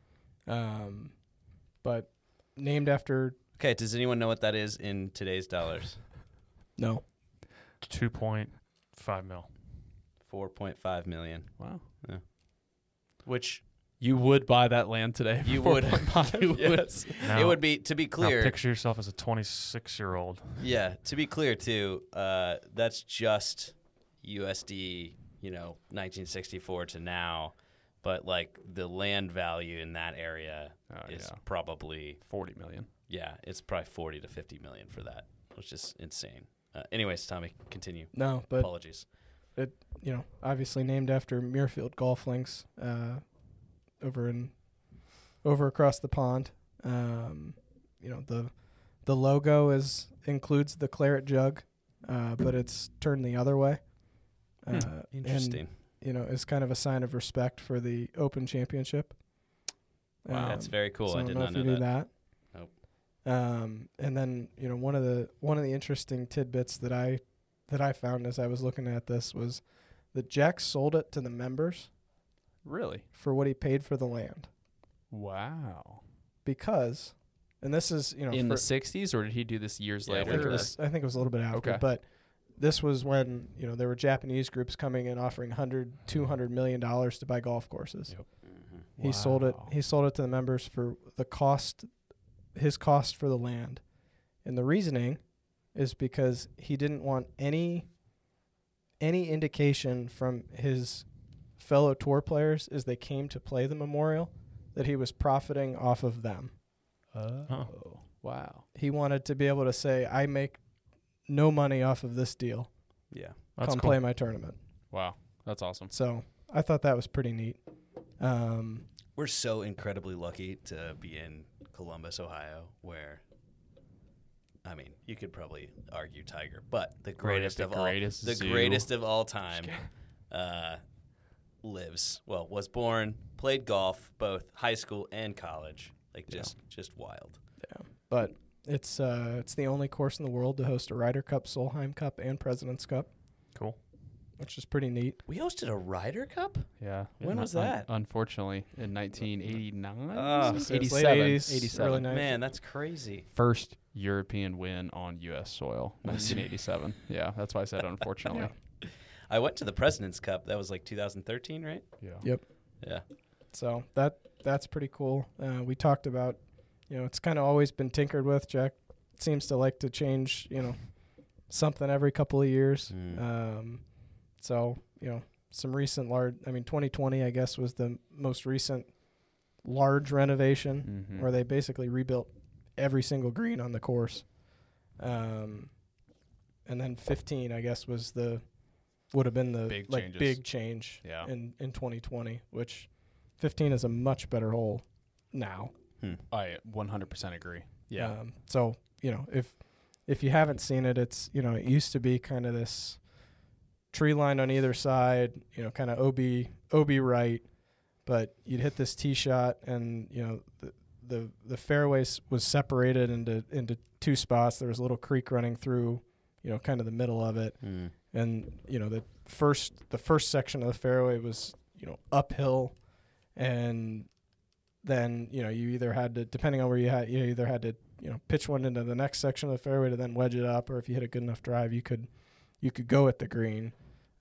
But named after Okay, does anyone know what that is in today's dollars? no. 2.5 mil. 4.5 million. Wow. Which You would buy that land today? you for would. 4.5? You would. Yes. Now, It would be, to be now clear. picture yourself as a 26-year-old. Yeah, to be clear too, that's just USD, 1964 to now, but like the land value in that area Oh, is yeah. probably 40 million. it's probably 40 to 50 million for that, which is insane. Anyways, Tommy, continue. No, but Apologies. it, obviously named after Muirfield Golf Links, over across the pond. The logo includes the claret jug, but it's turned the other way. Interesting. And, is kind of a sign of respect for the Open Championship. Wow. That's very cool. So I don't did know not if you know knew that. that. Nope. And then one of the interesting tidbits that I found as I was looking at this was that Jack sold it to the members Really? for what he paid for the land, Wow. because, and this is In the 60s, or did he do this years Yeah, I later? think it was a little bit after, Okay. but this was when there were Japanese groups coming in offering $200 million to buy golf courses. Yep. Mhm. He sold it. Wow. He sold it to the members for his cost for the land, and the reasoning is because he didn't want any indication from his fellow tour players as they came to play the Memorial that he was profiting off of them. Oh. Wow. He wanted to be able to say, "I make no money off of this deal. Yeah. That's Come cool. play my tournament." Wow. That's awesome. So I thought that was pretty neat. We're so incredibly lucky to be in Columbus, Ohio, where, I mean, you could probably argue Tiger, but the greatest of all time was born, played golf, both high school and college. Like just wild. Yeah, but it's the only course in the world to host a Ryder Cup, Solheim Cup, and President's Cup, Cool. which is pretty neat. We hosted a Ryder Cup? Yeah. When was that? Unfortunately, in 1989? Oh. So it's 87. late 80s, 87. early 90s. Man, that's crazy. First European win on U.S. soil, 1987. Yeah, that's why I said unfortunately. I went to the President's Cup. That was like 2013, right? Yeah. Yep. Yeah. So that's pretty cool. We talked about, it's kind of always been tinkered with. Jack seems to like to change, something every couple of years. So, some recent 2020, I guess, was the most recent large renovation Mhm. where they basically rebuilt every single green on the course. And then 15, I guess, would have been the Big changes. big change Yeah. in 2020, which 15 is a much better hole now. I 100% agree. Yeah. So, if you haven't seen it, it's, it used to be kind of this tree line on either side, kind of OB right, but you'd hit this tee shot and, the fairways was separated into 2 spots. There was a little creek running through, kind of the middle of it. And, the first section of the fairway was, uphill, and then, you either had to, depending on where you either had to, pitch one into the next section of the fairway to then wedge it up, or if you hit a good enough drive, you could go at the green.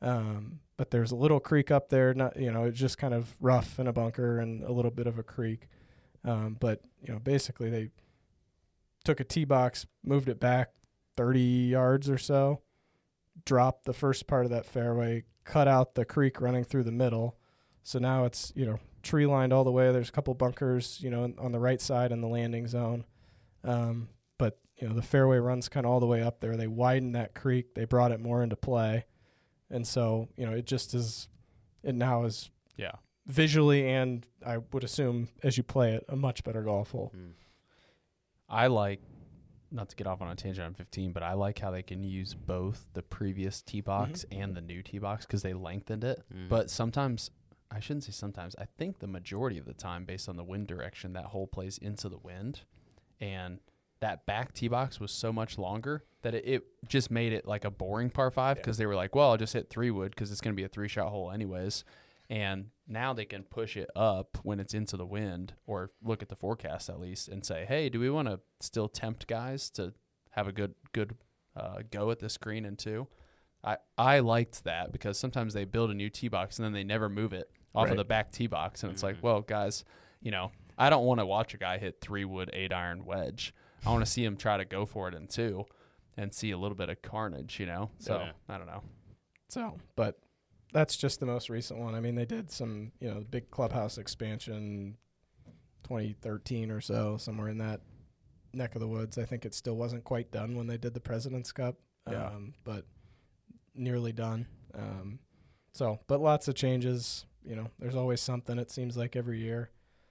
But there's a little creek up there. Not, it's just kind of rough and a bunker and a little bit of a creek. But basically they took a tee box, moved it back 30 yards or so, dropped the first part of that fairway, cut out the creek running through the middle. So now it's, tree lined all the way. There's a couple bunkers, on the right side in the landing zone. But, the fairway runs kind of all the way up there. They widened that creek. They brought it more into play. And so, it now is Yeah. visually and I would assume as you play it, a much better golf hole. I like, not to get off on a tangent on 15, but I like how they can use both the previous tee box and the new tee box because they lengthened it. But sometimes, I shouldn't say sometimes, I think the majority of the time, based on the wind direction, that hole plays into the wind. And that back tee box was so much longer that it just made it like a boring par 5 because they were like, well, I'll just hit 3-wood because it's going to be a 3-shot hole anyways. And now they can push it up when it's into the wind, or look at the forecast at least and say, hey, do we want to still tempt guys to have a good go at this green in 2? I liked that because sometimes they build a new tee box and then they never move it off of the back tee box. And it's like, well, guys, I don't want to watch a guy hit 3-wood 8-iron wedge. I want to see him try to go for it in 2 and see a little bit of carnage, So, I don't know. So, but that's just the most recent one. I mean, they did some, big clubhouse expansion 2013 or so, somewhere in that neck of the woods. I think it still wasn't quite done when they did the President's Cup, but nearly done. But lots of changes. There's always something, it seems like, every year.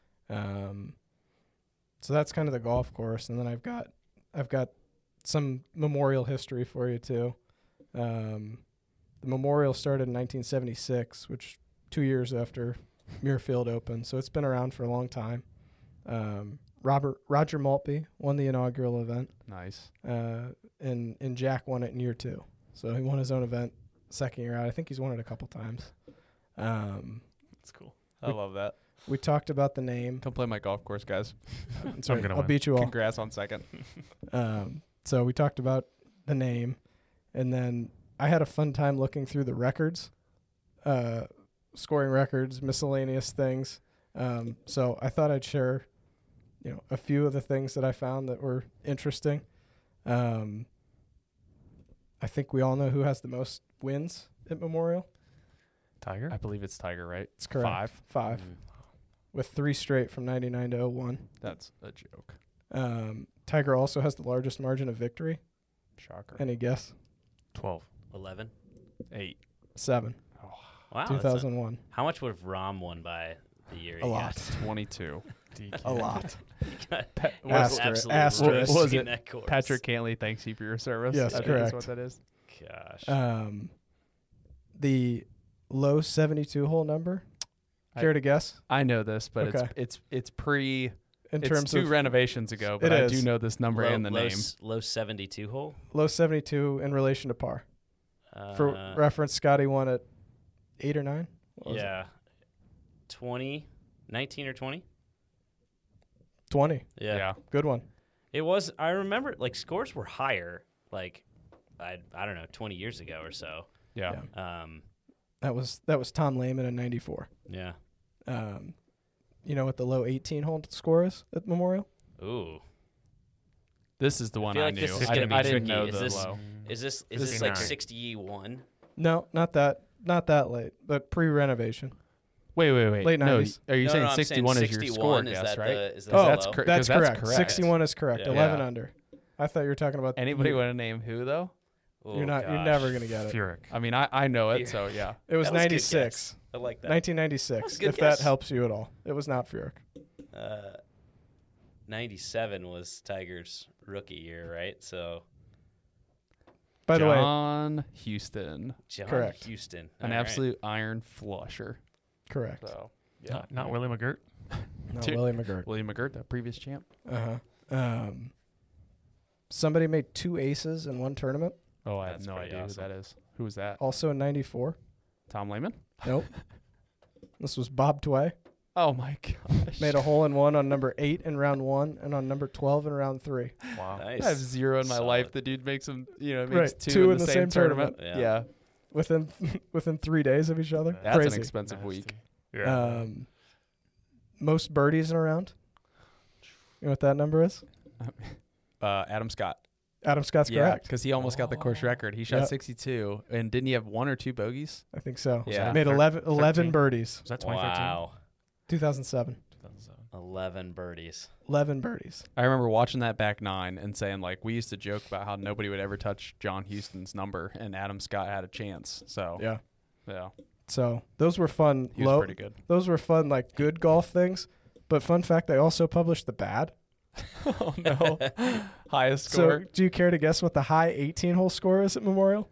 So that's kind of the golf course. And then I've got some memorial history for you, too. The memorial started in 1976, which 2 years after Muirfield opened. So it's been around for a long time. Roger Maltby won the inaugural event. Nice. And Jack won it in year 2. So he won his own event second year out. I think he's won it a couple times. That's cool. I love that. We talked about the name. Come play my golf course, guys. That's right. gonna I'll win. beat you all. Congrats on second. So we talked about the name, and then I had a fun time looking through the records, scoring records, miscellaneous things. So I thought I'd share, a few of the things that I found that were interesting. I think we all know who has the most wins at Memorial. Tiger? I believe it's Tiger, right? It's correct. 5. With 3 straight from 99 to 01. That's a joke. Tiger also has the largest margin of victory. Shocker. Any guess? 12. 11. 8. 7. Wow. 2001. How much would have Rahm won by the year? A lot. 22. A lot. Asterisk. Asterisk. What was it? That course. Patrick Cantley, thanks you for your service. Yes, I think correct. is what that is. Gosh. The low 72 hole number. Care to guess? I know this, but Okay. it's pre. In It's terms 2 of renovations ago, but It I is. do know this number and the name. Low 72 hole. low 72 in relation to par. For Uh, reference, Scotty won at 8 or 9. What was it? yeah. 20, 19 or 20? 20. Yeah. Good one. It was, I remember, scores were higher, I don't know, 20 years ago or so. Yeah. That was Tom Lehman in 94. Yeah. You know what the low 18 hole score is at Memorial? Ooh. This is the one feel I like knew. this is I gonna didn't, be I didn't tricky. know Is the this- low. Is this 59. 61? No, not that late, but pre-renovation. Wait. Late No, 90s. are you No, saying I'm 61 is your 61, score is guess, that right? is that Oh, the that's low? correct. That's correct. correct. 61 is correct. Yeah. 11 Yeah. under. I thought you were talking about Anybody you. want to name who though? Oh, You're gosh. never gonna get it. Furyk. I mean, I know it, so yeah. It was That was a good 96. guess. I like that. 1996. That was a good If guess. that helps you at all, it was not Furyk. 97 was Tiger's rookie year, right? So By the way, John Houston, John Correct. Houston, an All right. absolute iron flusher. correct. So yeah, Not Willie McGirt. No, Dude. Willie McGirt. William McGirt, the previous champ. Somebody made 2 aces in one tournament. Oh, I That's have no pretty idea awesome. who that is. Who was that? Also in 94. Tom Lehman? Nope. This was Bob Tway. Oh my gosh. Made a hole in one on number 8 in round 1 and on number 12 in round 3. Wow. Nice. I have 0 in my Solid. life. The dude makes him, makes Right, 2 two in the same tournament. tournament. Yeah. within 3 days of each other. That's Crazy. an expensive week. Yeah. Most birdies in a round. You know what that number is? Adam Scott. Adam Scott's Yeah, correct. because he almost got the course record. He shot Yep. 62, and didn't he have 1 or 2 bogeys? I think so. Yeah. Made 11 13? birdies. Was that 2013? Wow. 2007. 2007. 11 birdies. 11 birdies. I remember watching that back 9 and saying, like, we used to joke about how nobody would ever touch John Houston's number, and Adam Scott had a chance. So, Yeah. So those were fun. he was pretty good. Those were fun, like good golf things. But fun fact, they also published the bad. Oh, no. Highest So score. do you care to guess what the high 18-hole score is at Memorial?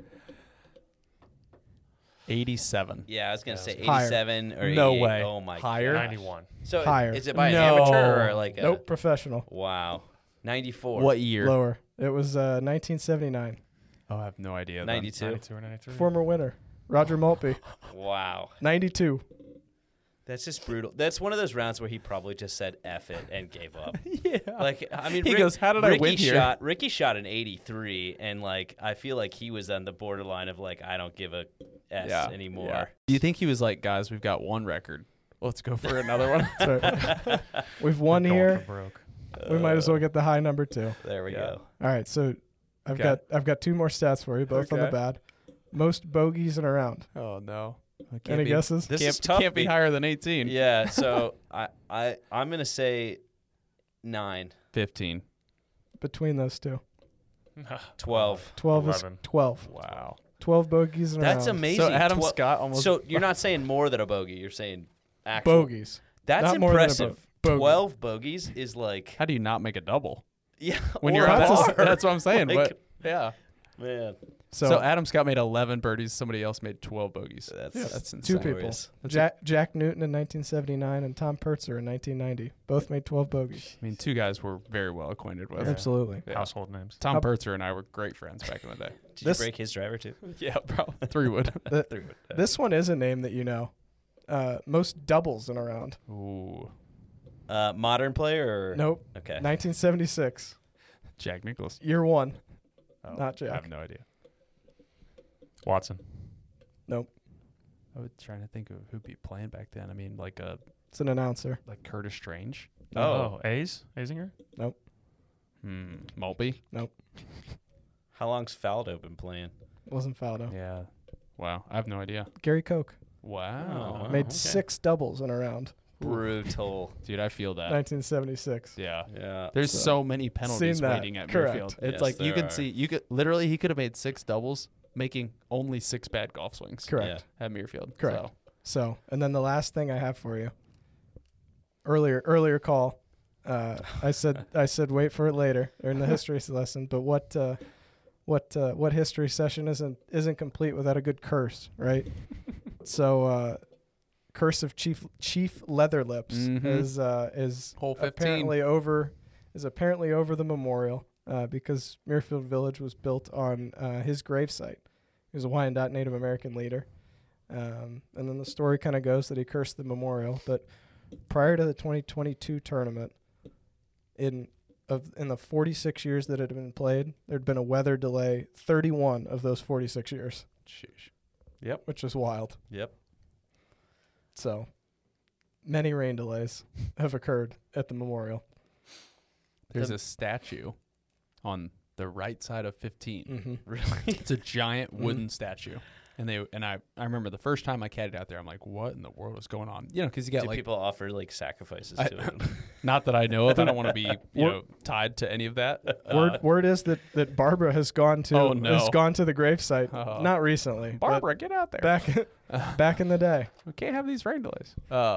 87. Yeah, I was gonna say Higher. 87 or 88. No way. Oh my Higher? god. 91. So Higher. is it by an No. amateur or like a Nope, professional. Wow. 94. What year? Lower. It was 1979. Oh, I have no idea. then. 92. 92 or 93? Former winner, Roger Maltby. Wow. 92. That's just brutal. That's one of those rounds where he probably just said F it and gave up. Yeah. Like, I mean, He goes, "How did I win here?" Ricky shot an 83, and like, I feel like he was on the borderline of like, I don't give a S anymore. Yeah. Do you think he was like, guys, we've got 1 record. Let's go for another one. So we've won Going here. for broke. We might as well get the high number 2. There we Yeah. go. All right, so I've Okay. got 2 more stats for you, both on the Okay. bad. Most bogeys in a round. Oh, no. Any guesses? This Can't, is tough. can't be higher than 18. Yeah. So I'm gonna say 9, 15. Between those two. 12. 12 11. is 12. Wow. 12 bogeys in a round. That's amazing. So Adam 12 Scott almost. So you're not saying more than a bogey. You're saying actual. Bogeys. That's Not more than a impressive. bogey. 12 bogeys is like, how do you not make a double yeah. when or you're a on that's par. That's what I'm saying. Like, But yeah. Man, So, Adam Scott made 11 birdies. Somebody else made 12 bogeys. that's That's two insane. people. glorious. Jack Newton in 1979 and Tom Purtzer in 1990. Both made 12 bogeys. I mean, 2 guys we're very well acquainted with. Absolutely. Yeah. Household names. Tom How- Purtzer and I were great friends back in the day. Did This- you break his driver too? Yeah, probably 3 would. This one is a name that you know. Most doubles in a round. Ooh, Modern player or Nope. Okay. 1976. Jack Nicklaus. Year 1. Oh, Not Jack. I have no idea. Watson. Nope. I was trying to think of who'd be playing back then. I mean, like It's an announcer. Curtis Strange. Oh. A's? Azinger? Maltby. How long's Faldo been playing? Wasn't Faldo. Yeah. Wow, I have no idea. Gary Koch. Wow. Oh, Made okay. 6 doubles in a round. Brutal. Dude, I feel that. 1976. Yeah. Yeah. There's So- so many penalties Seen that. waiting at Correct. Muirfield. It's Yes, like you there can are. see literally he could have made 6 doubles, making only 6 bad golf swings Correct. at Muirfield. Correct. So, So, and then the last thing I have for you. Earlier call, I said wait for it later or in the history lesson. But what history session isn't complete without a good curse, right? So, curse of Chief Leatherlips Mhm. is Hole 15. apparently over the memorial because Muirfield Village was built on his gravesite. He was a Wyandotte Native American leader. And then the story kind of goes that he cursed the memorial. But prior to the 2022 tournament, in the 46 years that it had been played, there'd been a weather delay 31 of those 46 years, sheesh. which is wild. Yep. So many rain delays have occurred at the memorial. There's a statue on the right side of 15. Mm-hmm. Really? It's a giant wooden statue. And I remember the first time I caddied out there, I'm like, what in the world is going on? You know, because you got Do like, people offer like sacrifices I- to it? not that I know of. I don't want to be, tied to any of that. Word is that Barbara has gone to Oh, no. the gravesite. Oh. Not recently, but Barbara, get out there. back in the day. We can't have these rain delays.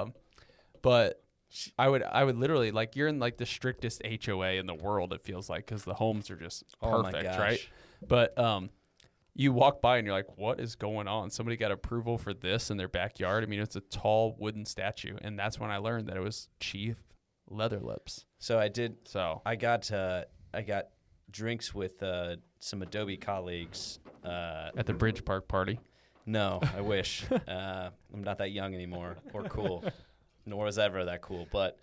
But I would literally, like, you're in like the strictest HOA in the world, it feels like, because the homes are just Oh my perfect, gosh. right? But you walk by and you're like, what is going on? Somebody got approval for this in their backyard. I mean, it's a tall wooden statue. And that's when I learned that it was Chief Leatherlips. So I did. So I got drinks with some Adobe colleagues. at the Bridge Park party. No, I wish. I'm not that young anymore or cool, nor was I ever that cool. But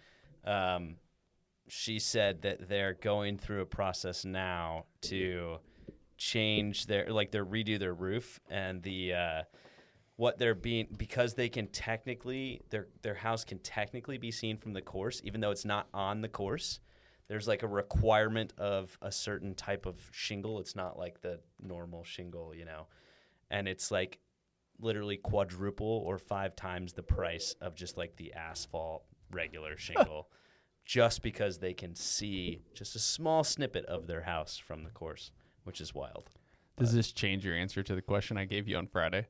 she said that they're going through a process now to change their redo their roof, and the because they can technically their house can technically be seen from the course, even though it's not on the course. There's like a requirement of a certain type of shingle. It's not like the normal shingle, and it's like literally quadruple or 5 times the price of just like the asphalt regular shingle, just because they can see just a small snippet of their house from the course, which is wild. Does this change your answer to the question I gave you on Friday?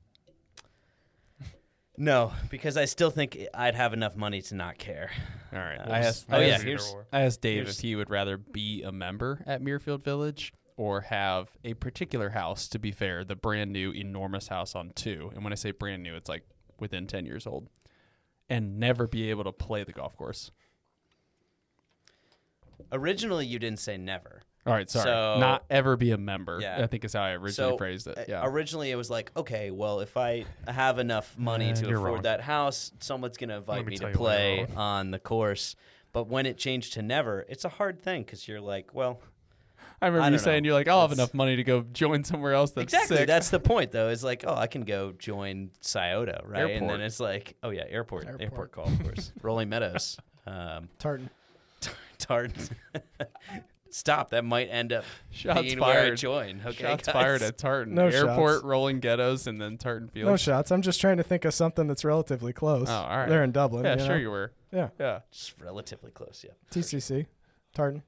No, because I still think I'd have enough money to not care. All right. I asked Dave if he would rather be a member at Muirfield Village or have a particular house, to be fair, the brand new enormous house on 2. And when I say brand new, it's like within 10 years old, and never be able to play the golf course. Originally, you didn't say never. All right, sorry. So, not ever be a member, yeah. I think is how I originally phrased it. Yeah. Originally, it was like, okay, well, if I have enough money to you're afford wrong. that house, someone's going to invite me me tell to you why play you're wrong. on the course. But when it changed to never, it's a hard thing because you're like, well, I remember I you don't saying, know. you're like, I'll have That's- enough money to go join somewhere else that's exactly. sick. That's the point, though. Is like, oh, I can go join Scioto, right? And Airport. then it's like, oh, yeah, airport Airport. golf course. Rolling Meadows. Tartan. Tartan. Stop. That might end up Shots being where I fired. join. Okay, Shots guys? fired at Tartan. No Airport, shots. Rolling Ghettos, and then Tartan Field. No shots. I'm just trying to think of something that's relatively close. Oh, all right. They're in Dublin. Yeah, you sure know? you were. Yeah. Yeah. Just relatively close, yeah. TCC. Tartan.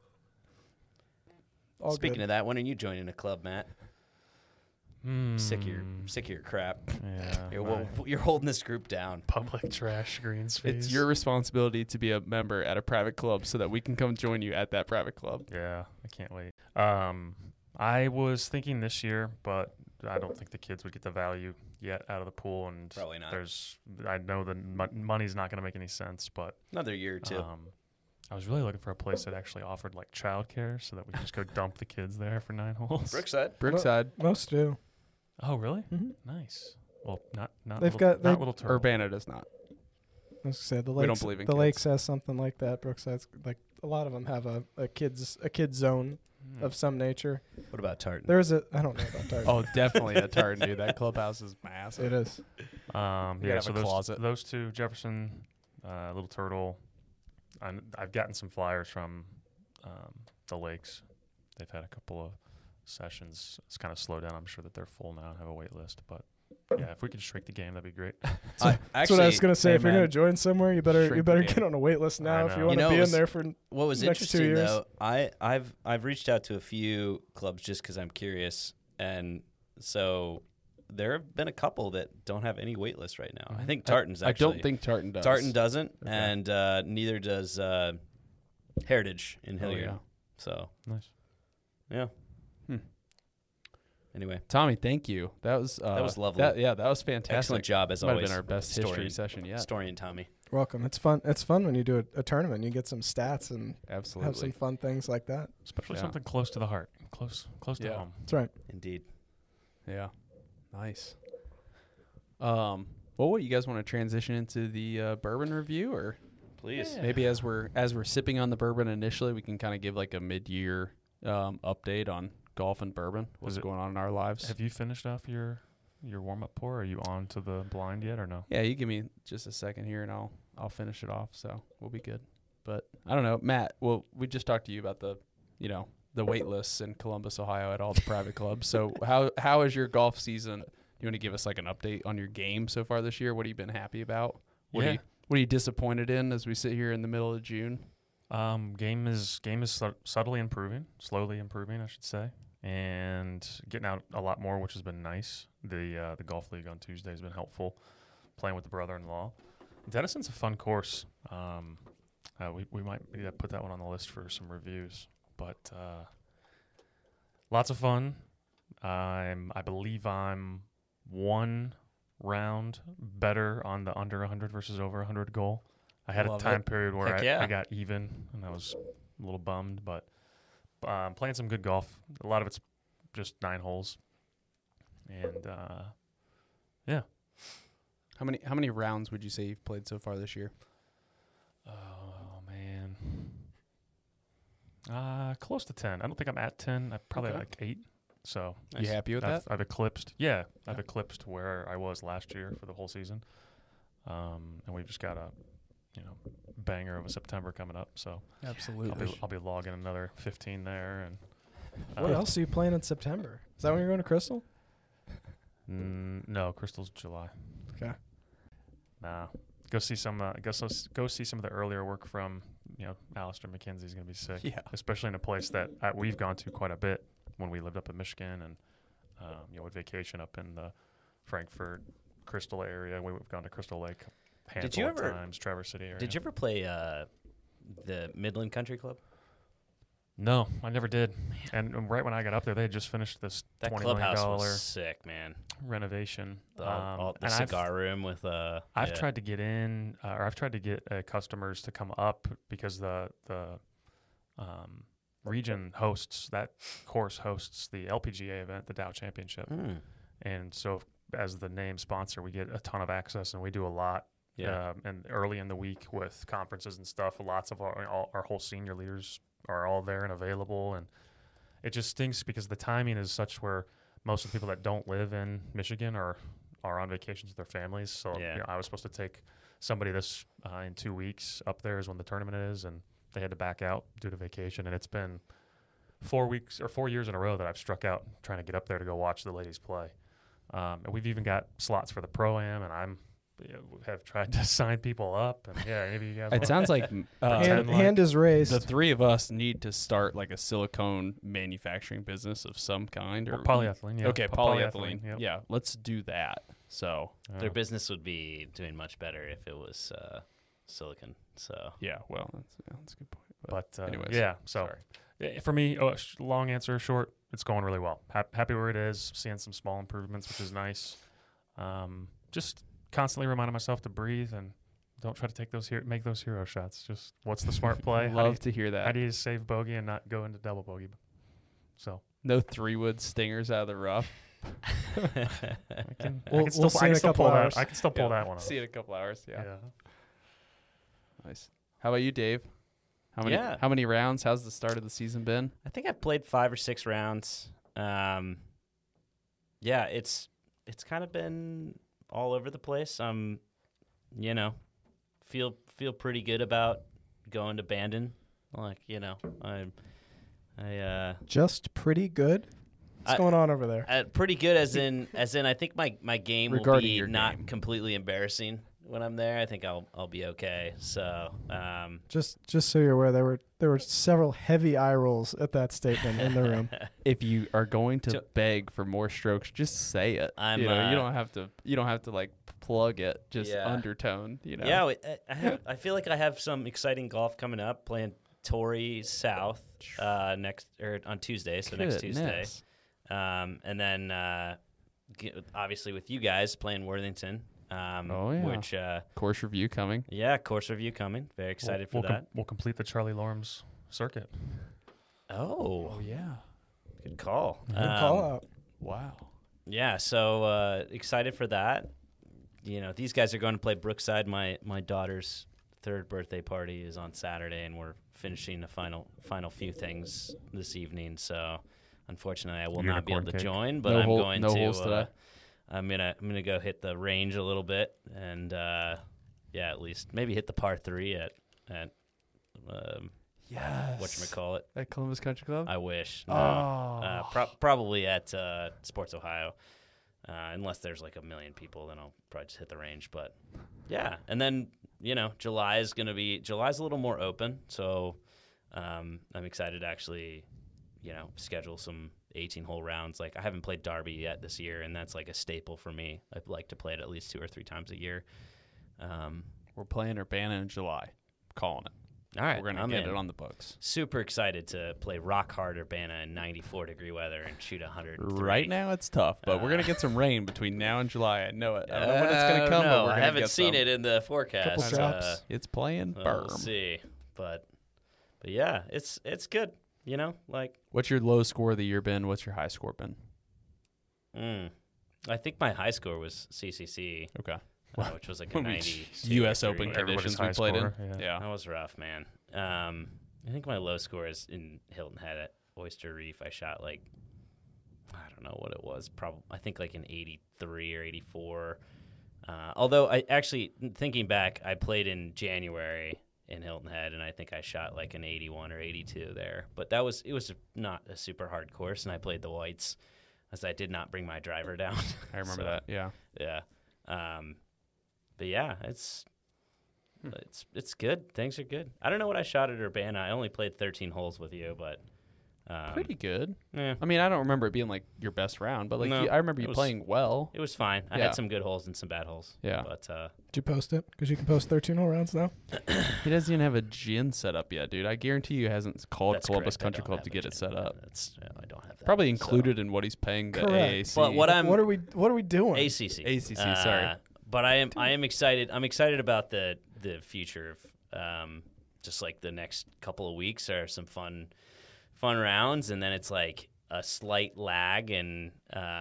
All Speaking good. of that, when are you joining a club, Matt? Sick of your crap. Yeah. You're holding this group down. Public trash greens fees. It's your responsibility to be a member at a private club so that we can come join you at that private club. Yeah, I can't wait. I was thinking this year, but I don't think the kids would get the value yet out of the pool, and Probably not. I know the money's not going to make any sense, but Another year or two. I was really looking for a place that actually offered like childcare, so that we could just go dump the kids there for 9 holes. Brookside. Brookside, Most do. Oh, really? Mm-hmm. Nice. Well, not They've little, got- not they- Little Turtle. Urbana does not. I was gonna say the We don't lakes. believe in the kids. lakes has something like that. Brookside's like a lot of them have a kids zone of some nature. What about Tartan? There's a I don't know about Tartan. Oh, definitely a Tartan, dude. That clubhouse is massive. It is. Yeah, have so a those, closet. those two, Jefferson, Little Turtle. I've gotten some flyers from the Lakes. They've had a couple of sessions. It's kind of slowed down. I'm sure that they're full now and have a wait list. But yeah, if we could shrink the game, that'd be great. That's what I was gonna say. hey, If you're man, gonna join somewhere, you better Shrink the game. get on a wait list now if know. you want You to know, be it in was- there for. what was next 2 interesting years. though, I've reached out to a few clubs just because I'm curious, and so there have been a couple that don't have any wait list right now. I think Tartan's I actually. don't think Tartan does. Tartan doesn't, Okay. and neither does Heritage in Oh, Hilliard. yeah. So Nice. yeah. Hmm. Anyway, Tommy, thank you. That was lovely. That was fantastic. excellent job as Might have always. been our best history Historian. session yet. Historian Tommy. Welcome. It's fun. It's fun when you do a tournament. You get some stats and Absolutely. have some fun things like that. Especially Yeah. something close to the heart, close to Yeah. home. That's right. Indeed. Yeah. Nice. Well, what you guys want to transition into the bourbon review, or Please. maybe as we're sipping on the bourbon initially, we can kind of give like a mid-year update on golf and bourbon. What's going on in our lives? Have you finished off your warm up pour? Are you on to the blind yet or no? Yeah, you give me just a second here, and I'll finish it off. So we'll be good. But I don't know, Matt. Well, we just talked to you about the wait lists in Columbus, Ohio, at all the private clubs. So how is your golf season? You want to give us like an update on your game so far this year? What have you been happy about? What are you disappointed in as we sit here in the middle of June? Game is subtly improving, slowly improving, I should say, and getting out a lot more, which has been nice. The golf league on Tuesday has been helpful. Playing with the brother-in-law. Denison's a fun course. We might put that one on the list for some reviews, but lots of fun. I believe I'm 1 round better on the under 100 versus over 100 goal. I had Love a time it. period where Heck yeah. I got even, and I was a little bummed, but playing some good golf. A lot of it's just 9 holes, and yeah. How many rounds would you say you've played so far this year? Oh man, close to 10. I don't think I'm at 10. I probably Okay. like 8, So You happy with that? I've eclipsed. Yeah, I've eclipsed where I was last year for the whole season. And we've just got a, banger of a September coming up. So Absolutely. I'll be logging another 15 there. And What else are you playing in September? Is that when you're going to Crystal? No, Crystal's July. Okay. Nah, go see some. Go see some of the earlier work from Alistair McKenzie's gonna be sick. Yeah. Especially in a place that we've gone to quite a bit when we lived up in Michigan and would vacation up in the Frankfurt, Crystal area. We've gone to Crystal Lake a handful of times, Traverse City area. Did you ever play the Midland Country Club? No, I never did. And right when I got up there, they had just finished this That $20 clubhouse million was sick, man. renovation. The and cigar room with I've tried to get in, or I've tried to get customers to come up because the region hosts the LPGA event, the Dow Championship, and so as the name sponsor, we get a ton of access, and we do a lot. Yeah. And early in the week with conferences and stuff, lots of our whole senior leaders are all there and available, and it just stinks because the timing is such where most of the people that don't live in Michigan are on vacations with their families. So I was supposed to take somebody this in 2 weeks up there is when the tournament is, and they had to back out due to vacation. And it's been 4 years in a row that I've struck out trying to get up there to go watch the ladies play. And we've even got slots for the Pro-Am, and have tried to sign people up. And maybe you guys. It sounds like hand is raised. the three of us need to start like a silicone manufacturing business of some kind, or polyethylene. Yeah. Okay, polyethylene. Yep. Yeah, let's do that. So their business would be doing much better if it was silicon. So yeah, well, that's a good point. But anyways, so sorry. For me, long answer short, it's going really well. Happy where it is, seeing some small improvements, which is nice. Just constantly reminding myself to breathe and don't try to make those hero shots. Just what's the smart play? Love to hear How that. do you save bogey and not go into double bogey? So No 3-wood stingers out of the rough. We'll see in a couple hours. I can still pull that one off. See it in a couple hours. Yeah. Yeah. Nice. How about you, Dave? How many rounds? How's the start of the season been? I think I've played 5 or 6 rounds. It's kind of been all over the place. Feel pretty good about going to Bandon. Just pretty good. What's going on over there? Pretty good as in I think my game will be not completely embarrassing when I'm there. I think I'll be okay. So just so you're aware, there were several heavy eye rolls at that statement in the room. If you are going to beg for more strokes, just say it. You don't have to like plug it. Just undertone. Yeah, I feel like I have some exciting golf coming up. Playing Torrey South on Tuesday, so next Tuesday. And then obviously with you guys playing Worthington. Which course review coming. Yeah, course review coming. Very excited for that. We'll complete the Charlie Lorms circuit. Oh yeah. Good call. Good call out. Wow. Yeah, so excited for that. These guys are going to play Brookside. My daughter's 3rd birthday party is on Saturday, and we're finishing the final few things this evening. So unfortunately, I will not be able to join, but I'm going to. I'm gonna go hit the range a little bit, and at least maybe hit the par 3 at whatchamacallit at Columbus Country Club. I wish. No. Probably at Sports Ohio, unless there's like 1 million people, then I'll probably just hit the range. But yeah, and then July's a little more open, so I'm excited to actually schedule some 18-hole rounds. Like, I haven't played Derby yet this year, and that's like a staple for me. I'd like to play it at least 2 or 3 times a year. We're playing Urbana in July. Calling it. All right. We're going to get it on the books. Super excited to play rock hard Urbana in 94-degree weather and shoot 103. Right now it's tough, but we're going to get some rain between now and July. I know it. I don't know when it's going to come, but we're going to get I haven't seen it in the forecast. Couple drops. It's playing firm. We'll see. But yeah, it's good. What's your low score of the year been? What's your high score been? I think my high score was CCC. Okay. Which was like a 90. U.S. Open conditions we played in. Yeah. That was rough, man. I think my low score is in Hilton Head at Oyster Reef. I shot like I don't know what it was. Probably I think like an 83 or 84. Although I actually thinking back, I played in January in Hilton Head, and I think I shot like an 81 or 82 there. But it was not a super hard course, and I played the whites, as I did not bring my driver down. I remember So, that. Yeah. Yeah. But yeah, it's good. Things are good. I don't know what I shot at Urbana. I only played 13 holes with you, but Pretty good. yeah, I mean, I don't remember it being like your best round, but like No, I remember it you was- playing well. it was fine. I Yeah. had some good holes and some bad holes. Yeah. But Did you post it? Because you can post 13-hole rounds now. He doesn't even have a gin set up yet, dude. I guarantee you hasn't called that's Columbus correct. I Country don't Club have to a get it gym. set up. I don't have that. Probably So- included in what he's paying the Correct. AAC. But what I'm What are we doing? ACC. ACC, sorry. But I am excited. I'm excited about the future of just like the next couple of weeks are some fun rounds, and then it's like a slight lag in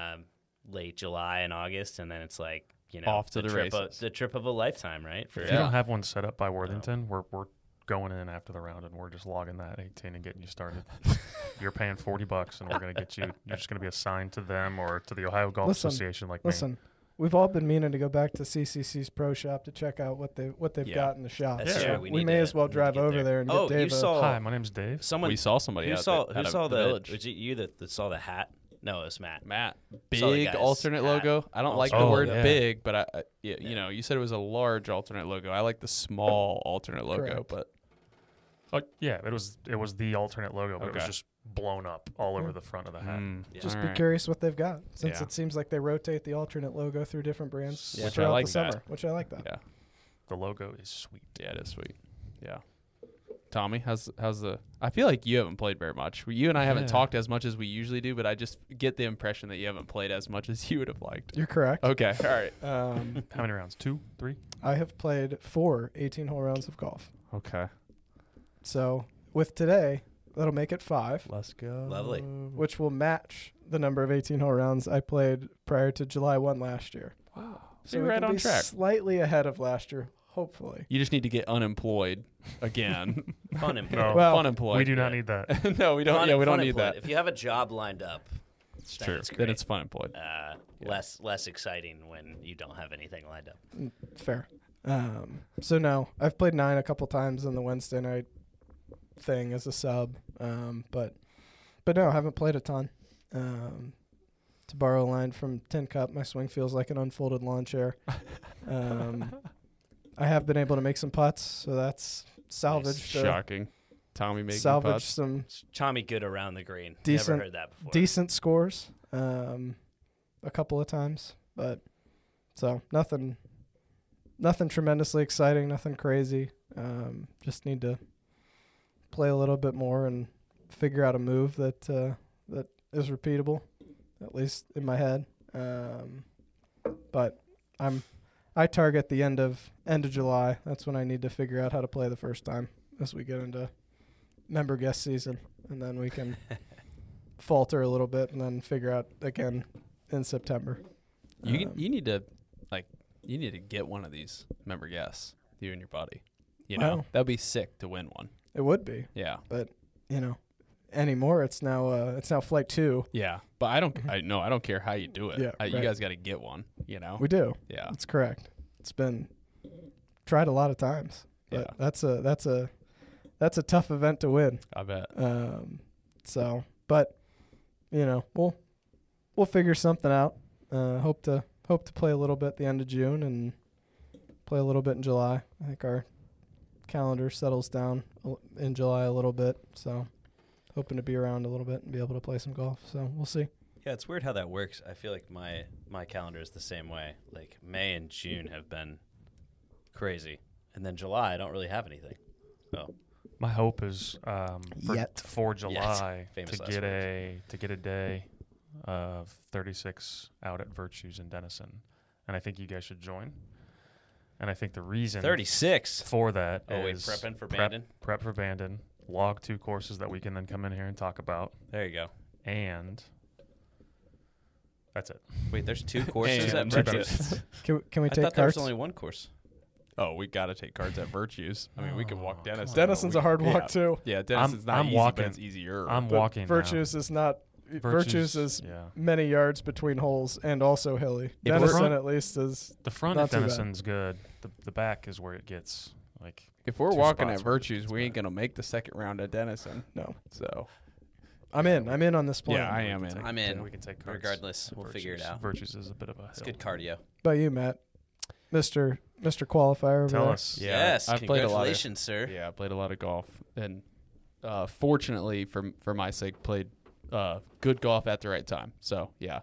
late July and August, and then it's like Off to the trip races. the trip of a lifetime, right? If you Yeah. don't have one set up by Worthington, we're going in after the round and we're just logging that 18 and getting you started. You're paying $40 and we're going to get you. You're just going to be assigned to them or to the Ohio Golf Listen, Association, like me. Listen, we've all been meaning to go back to CCC's pro shop to check out what they've Yeah. got in the shop. That's Yeah. So true. we need may to- as well need to drive get over there and Oh, get Dave. you saw Hi, my name's Dave. someone we saw somebody who out saw there who at saw the the village. was it you that saw the hat? No, it was Matt. Matt, Saw the big guy's alternate hat. logo. I don't like the Oh, word yeah. big, but you know, you said it was a large alternate logo. I like the small alternate logo, Correct. but Oh, yeah, it was the alternate logo, but it was Okay. just blown up all over the front of the hat. Yeah. Just all be right. curious what they've got, since Yeah. it seems like they rotate the alternate logo through different brands Yeah. Which I throughout like the summer, that. which I like that. Yeah, The logo is sweet. yeah, it is sweet. Yeah. Tommy, how's the? I feel like you haven't played very much. You and I haven't Yeah. talked as much as we usually do, but I just get the impression that you haven't played as much as you would have liked. You're correct. Okay, all right. How many rounds? 2, 3? I have played 4 18-hole rounds of golf. Okay, So with today, that'll make it 5, let's go. Lovely. which will match the number of 18-hole rounds I played prior to July 1 last year. Wow. So You're we right can on be track. slightly ahead of last year, hopefully. You just need to get unemployed again. Fun and No. Well, Fun employed. We do not need that. No, we don't. Fun- yeah, we don't fun need employed. that. If you have a job lined up, It's then true. it's Then great. it's fun employed. uh, Yeah. less exciting when you don't have anything lined up. Fair. So no, I've played 9 a couple times in the Wednesday night thing as a sub, but no, I haven't played a ton. To borrow a line from Tin Cup, my swing feels like an unfolded lawn chair. I have been able to make some putts, so that's salvaged. Shocking. Tommy making Salvaged putts. some Tommy good around the green. Decent- Never heard that before. decent scores, a couple of times, but so nothing tremendously exciting, nothing crazy. Just need to play a little bit more and figure out a move that is repeatable, at least in my head. But I target the end of July. That's when I need to figure out how to play the first time as we get into member guest season, and then we can falter a little bit and then figure out again in September. You need to get one of these member guests. You and your buddy. You know Wow. that'd be sick to win one. It would be, Yeah. but anymore it's now flight 2. Yeah. But I don't care how you do it. Yeah, You right. guys got to get one. You know. We do. Yeah. That's correct. It's been tried a lot of times, but Yeah. that's a tough event to win. I bet. So, but we'll figure something out. Hope to play a little bit at the end of June and play a little bit in July. I think our calendar settles down in July a little bit, so hoping to be around a little bit and be able to play some golf. So we'll see. Yeah, it's weird how that works. I feel like my calendar is the same way. Like May and June have been crazy, and then July I don't really have anything. Oh, My hope is for July Famous to last get a day of 36 out at Virtues in Denison, and I think you guys should join. And I think the reason 36. for that Oh wait, is prepping for Bandon. prep for Bandon, log 2 courses that we can then come in here and talk about, There you go. and that's it. Wait, there's 2 courses And at that's Virtues. it. Can we I take thought there was carts? only one course. Oh, we got to take cards at Virtues. I mean, we can walk Denison. Denison's a hard walk Yeah. too. Yeah, Dennison's not I'm easy, walking. but it's easier. I'm But walking now. Virtues is not Virtues is yeah. many yards between holes and also hilly. If Denison we're- at least is The front Not at too bad. Denison's good. The back is where it gets like. If we're Two walking spots at where it Virtues, gets we ain't bad. gonna make the second round at Denison. no. So I'm in on this plan. yeah, I am in. I'm in. We can take cards Regardless, at we'll figure it Virtues. out. Virtues is a bit of a It's hill. good cardio. About you, Matt, Mr. Qualifier over Tell there. us. Yeah, Yes, I've played a lot of- congratulations, sir. Yeah, I played a lot of golf, and fortunately for my sake, played good golf at the right time. So yeah,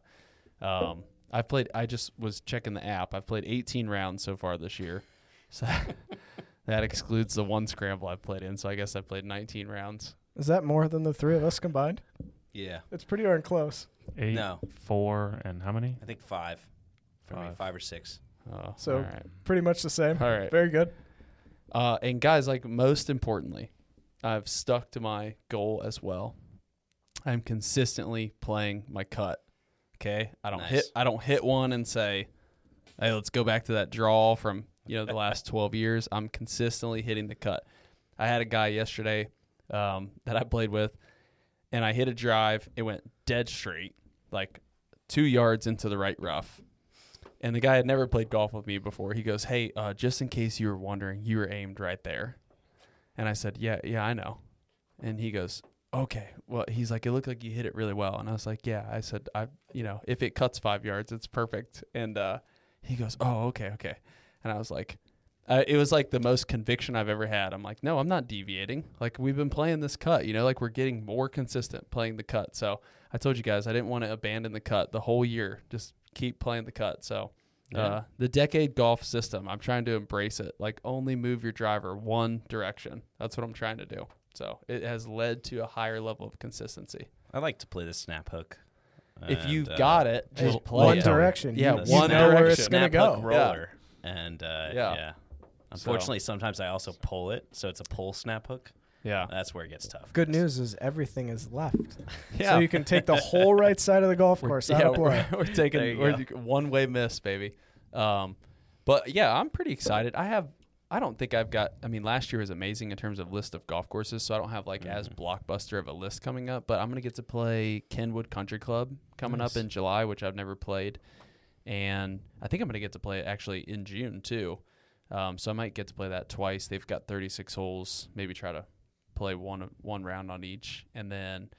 I've played. I just was checking the app. I've played 18 rounds so far this year, so that excludes the one scramble I've played in. So I guess I played 19 rounds. Is that more than the three of us combined? Yeah. It's pretty darn close. 8, No. 4, and how many? I think 5 for me, 5. 5 or 6. Oh, So- all right, Pretty much the same. all right. Very good. And guys, like most importantly, I've stuck to my goal as well. I'm consistently playing my cut. Okay, I Nice. don't hit one and say, "Hey, let's go back to that draw from the last 12 years." I'm consistently hitting the cut. I had a guy yesterday that I played with, and I hit a drive. It went dead straight, like 2 yards into the right rough. And the guy had never played golf with me before. He goes, "Hey, just in case you were wondering, you were aimed right there." And I said, yeah, I know. And he goes, "Okay." Well, he's like, "It looked like you hit it really well." And I was like, "Yeah." I said, if it cuts 5 yards, it's perfect." And he goes, "Oh, okay." And I was like, it was like the most conviction I've ever had. I'm like, "No, I'm not deviating. Like, we've been playing this cut, like we're getting more consistent playing the cut." So I told you guys I didn't want to abandon the cut the whole year. Just keep playing the cut. So Yeah. the decade golf system, I'm trying to embrace it. Like, only move your driver one direction. That's what I'm trying to do. So it has led to a higher level of consistency. I like to play the snap hook. If And, you've got it, Hey, just play one it. direction. Yeah, You one know where it's direction. gonna snap go. hook roller. And Yeah. Unfortunately, sometimes I also pull it, so it's a pull snap hook. Yeah. That's where it gets tough. Good guys. news is everything is left. Yeah. So you can take the whole right side of the golf course out of play. We're taking There you one-way miss, baby. But yeah, I'm pretty excited. I don't think I've got. I mean, last year was amazing in terms of list of golf courses, so I don't have like as blockbuster of a list coming up. But I'm gonna get to play Kenwood Country Club coming Nice. up in July, which I've never played, and I think I'm gonna get to play it actually in June too. So I might get to play that twice. They've got 36 holes. Maybe try to play one round on each, and then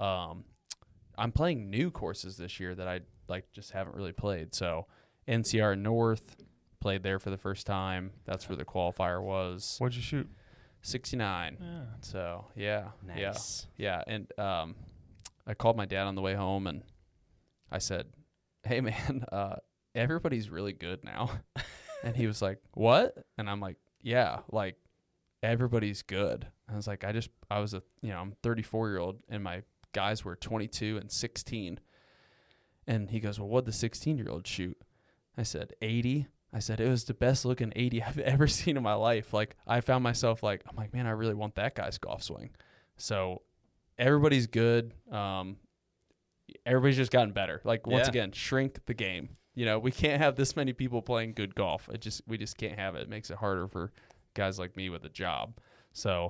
I'm playing new courses this year that I just haven't really played. So NCR North, played there for the first time. That's where the qualifier was. What'd you shoot? 69. Yeah. So yeah, Nice. yeah. And I called my dad on the way home and I said, "Hey man, everybody's really good now." And he was like, "What?" And I'm like, "Yeah, like everybody's good." I was like, I'm 34-year-old and my guys were 22 and 16. And he goes, "Well, what'd the 16-year-old shoot?" I said, 80. I said, "It was the best looking 80 I've ever seen in my life." Like, I found myself I'm like, man, I really want that guy's golf swing. So everybody's good. Everybody's just gotten better. Like, once Yeah. again, shrink the game. We can't have this many people playing good golf. We just can't have it. It makes it harder for guys like me with a job. So,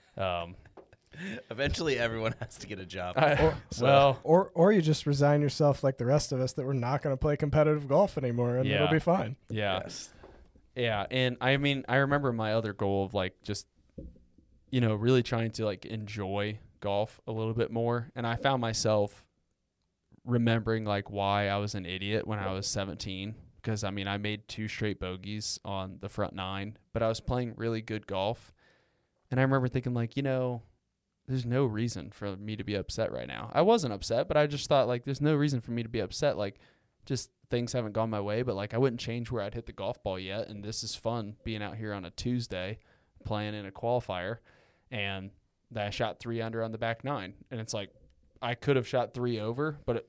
Eventually, everyone has to get a job. well, Or you just resign yourself like the rest of us that we're not going to play competitive golf anymore, and it'll Yeah. be fine. yeah. Yes. Yeah, and I mean, I remember my other goal of just, really trying to enjoy golf a little bit more, and I found myself remembering why I was an idiot when I was 17, because I made 2 straight bogeys on the front 9, but I was playing really good golf, and I remember thinking there's no reason for me to be upset right now. I wasn't upset, but I just thought there's no reason for me to be upset. Just things haven't gone my way, but I wouldn't change where I'd hit the golf ball yet. And this is fun being out here on a Tuesday playing in a qualifier. And I shot 3 under on the back 9. And it's I could have shot 3 over, but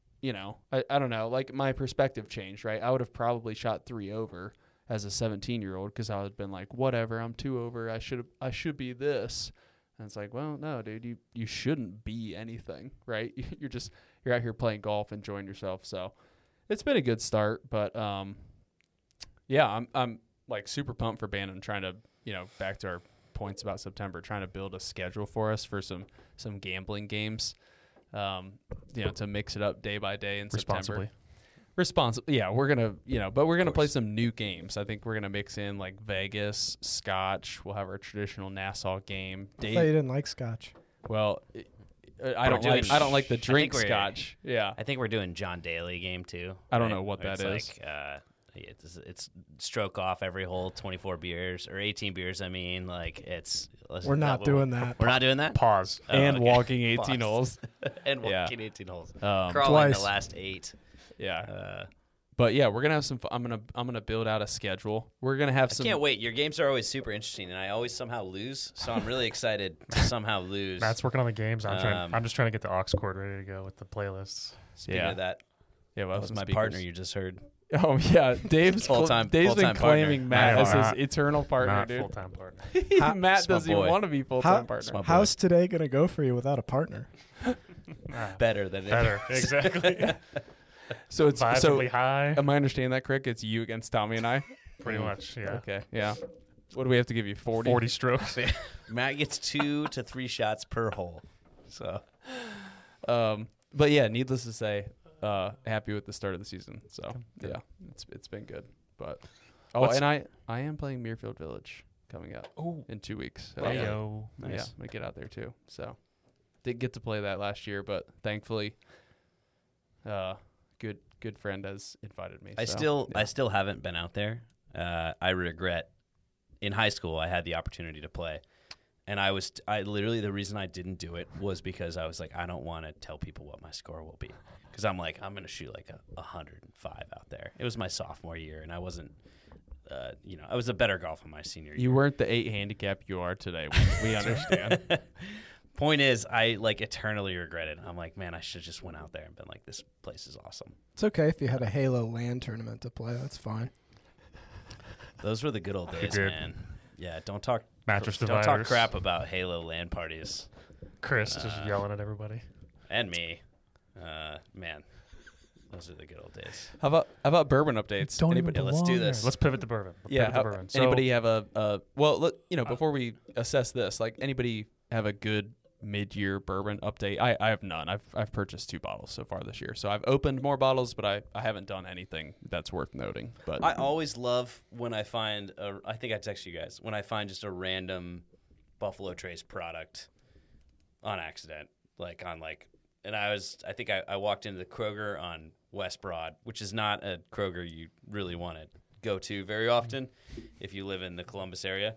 I don't know, my perspective changed, right? I would have probably shot 3 over as a 17-year-old because I would have been like, whatever, I'm 2 over. I should be this. And it's well, no, dude, you shouldn't be anything, right? You're out here playing golf, enjoying yourself. So it's been a good start, but yeah, I'm super pumped for Bannon trying to, back to our points about September, trying to build a schedule for us for some gambling games. to mix it up day by day in Responsibly. September. Responsibly, yeah. We're gonna, but we're gonna play some new games. I think we're gonna mix in like Vegas, Scotch. We'll have our traditional Nassau game. I thought you didn't like Scotch. Well, I don't like the drink we're- Scotch. Yeah, I think we're doing John Daly game too. I don't right? know what Where that it's is. Like, it's stroke off every hole, 24 beers or 18 beers. I mean, like We're not doing that. We're not doing that. Pause. Oh, and okay. walking 18 Pause. holes. And Yeah. walking 18 holes. Crawling Twice. the last 8. Yeah, but yeah, we're gonna have some. I'm gonna build out a schedule. We're gonna have I some. can't wait. Your games are always super interesting, and I always somehow lose. So I'm really excited to somehow lose. Matt's working on the games. Um, I'm just trying to get the aux cord ready to go with the playlists. Speaking Yeah. of that, Yeah, we'll that have was some my speakers. partner you just heard. Oh yeah, Dave's Full-time- Dave's been full-time claiming partner. Matt No, as not- his eternal partner, Not dude. full-time partner. Matt It's my doesn't even boy. want to be full-time partner. my boy. How's today going to go for you without a partner? Better than Better. Exactly. So it's Visibly high. Am I understanding that correct? It's you against Tommy and I. Pretty much, yeah. Okay, yeah. What do we have to give you? 40. 40 strokes. Matt gets 2 to 3 shots per hole. So But yeah, needless to say, happy with the start of the season. So yeah, it's been good. But and I am playing Muirfield Village coming up in 2 weeks. So, yeah, Yo. I'm gonna get out there too. So didn't get to play that last year, but thankfully, good friend has invited me. I still haven't been out there. I regret. In high school, I had the opportunity to play, and I literally the reason I didn't do it was because I was like, I don't want to tell people what my score will be, because I'm like, I'm gonna shoot like 105 out there. It was my sophomore year, and I wasn't. I was a better golfer my senior year. You weren't the 8 handicap you are today. We understand. Point is, I like eternally regret it. I'm like, man, I should just went out there and been like, this place is awesome. It's okay if you had a Halo LAN tournament to play. That's fine. Those were the good old days, did. man. Yeah, don't talk Mattress don't talk dividers. crap about Halo LAN parties. Chris just yelling at everybody. And me. Man, those are the good old days. How about bourbon updates? Don't even Anybody- let's do belong this. Let's pivot to bourbon. Yeah. Pivot to bourbon. So, Anybody have before we assess this, like anybody have a good mid-year bourbon update? I have none. I've purchased 2 bottles so far this year, so I've opened more bottles, but I haven't done anything that's worth noting. But I always love when I find I think I text you guys when I find just a random Buffalo Trace product on accident, and I think I walked into the Kroger on West Broad, which is not a Kroger you really want to go to very often if you live in the Columbus area.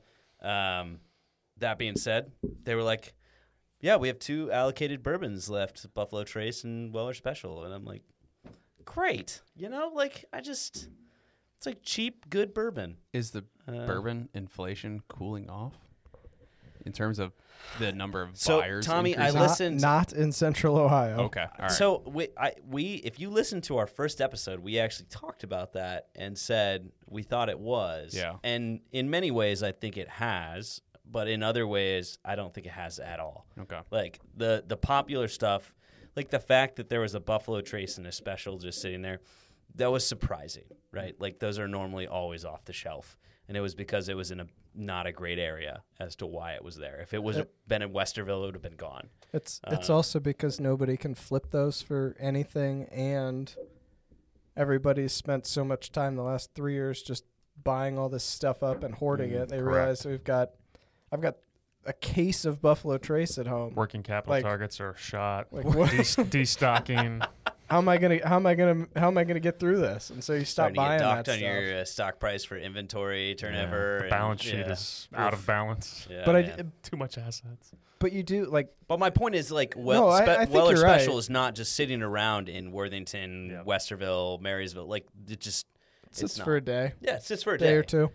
That being said, they were like, yeah, we have 2 allocated bourbons left, Buffalo Trace and Weller Special. And I'm like, great. It's like cheap, good bourbon. is the bourbon inflation cooling off in terms of the number of So, buyers? Tommy, I increasing? listened- Not in Central Ohio. Okay, all right. So if you listen to our first episode, we actually talked about that and said we thought it was. Yeah. And in many ways, I think it has. But in other ways, I don't think it has at all. Okay. Like the popular stuff, like the fact that there was a Buffalo Trace and a special just sitting there, that was surprising, right? Like those are normally always off the shelf. And it was because it was in not a great area as to why it was there. If it was been in Westerville, it would have been gone. It's also because nobody can flip those for anything, and everybody's spent so much time the last 3 years just buying all this stuff up and hoarding it. They realize I've got a case of Buffalo Trace at home. working capital Like- targets are shot. Like, what? Destocking. How am I gonna get through this? And so you stop Starting buying to get that docked on stuff. your stock price for inventory turnover. The and- balance sheet yeah. is out of balance. Yeah, but man. Too much assets. but you do like But my point is, like, No, I think Weller you're right. Special is not just sitting around in Worthington, Yeah. Westerville, Marysville. Like, it's sits not. for a day, Yeah, it's just for a day day. or two.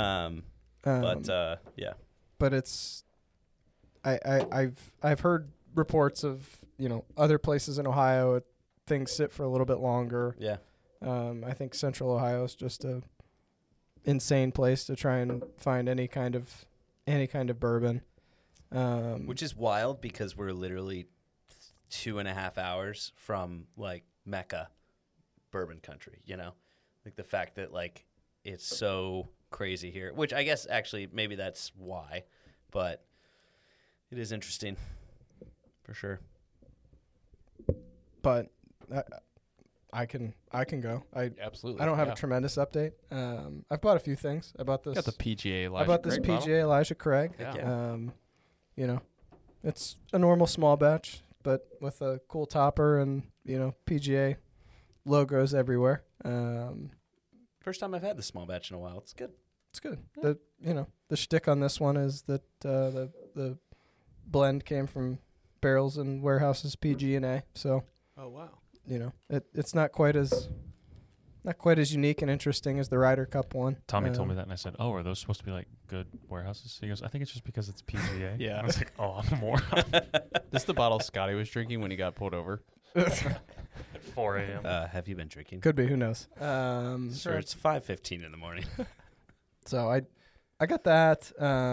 But yeah. But it's I've heard reports of other places in Ohio things sit for a little bit longer. Yeah. I think Central Ohio is just a insane place to try and find any kind of bourbon. Which is wild because we're literally 2.5 hours from, like, Mecca bourbon country, Like, the fact that, like, it's so crazy here, which I guess actually maybe that's why, but it is interesting for sure. but I can go. Absolutely. I don't have a tremendous update. I've bought a few things. I bought this. Got the PGA. I bought this Craig PGA bottle. Elijah Craig. Yeah. You know, it's a normal small batch, but with a cool topper and PGA logos everywhere. First time I've had the small batch in a while. It's good. It's good. The shtick on this one is that the blend came from Barrels and Warehouse's PG&A. So Oh wow. it's not quite as unique and interesting as the Ryder Cup one. Tommy told me that, and I said, "Oh, are those supposed to be like good warehouses?" He goes, "I think it's just because it's PGA." Yeah. I was like, "Oh, I'm a moron." This is the bottle Scotty was drinking when he got pulled over. At 4 a.m. Have you been drinking? Could be. Who knows? Sure, it's 5:15 in the morning. So I got that.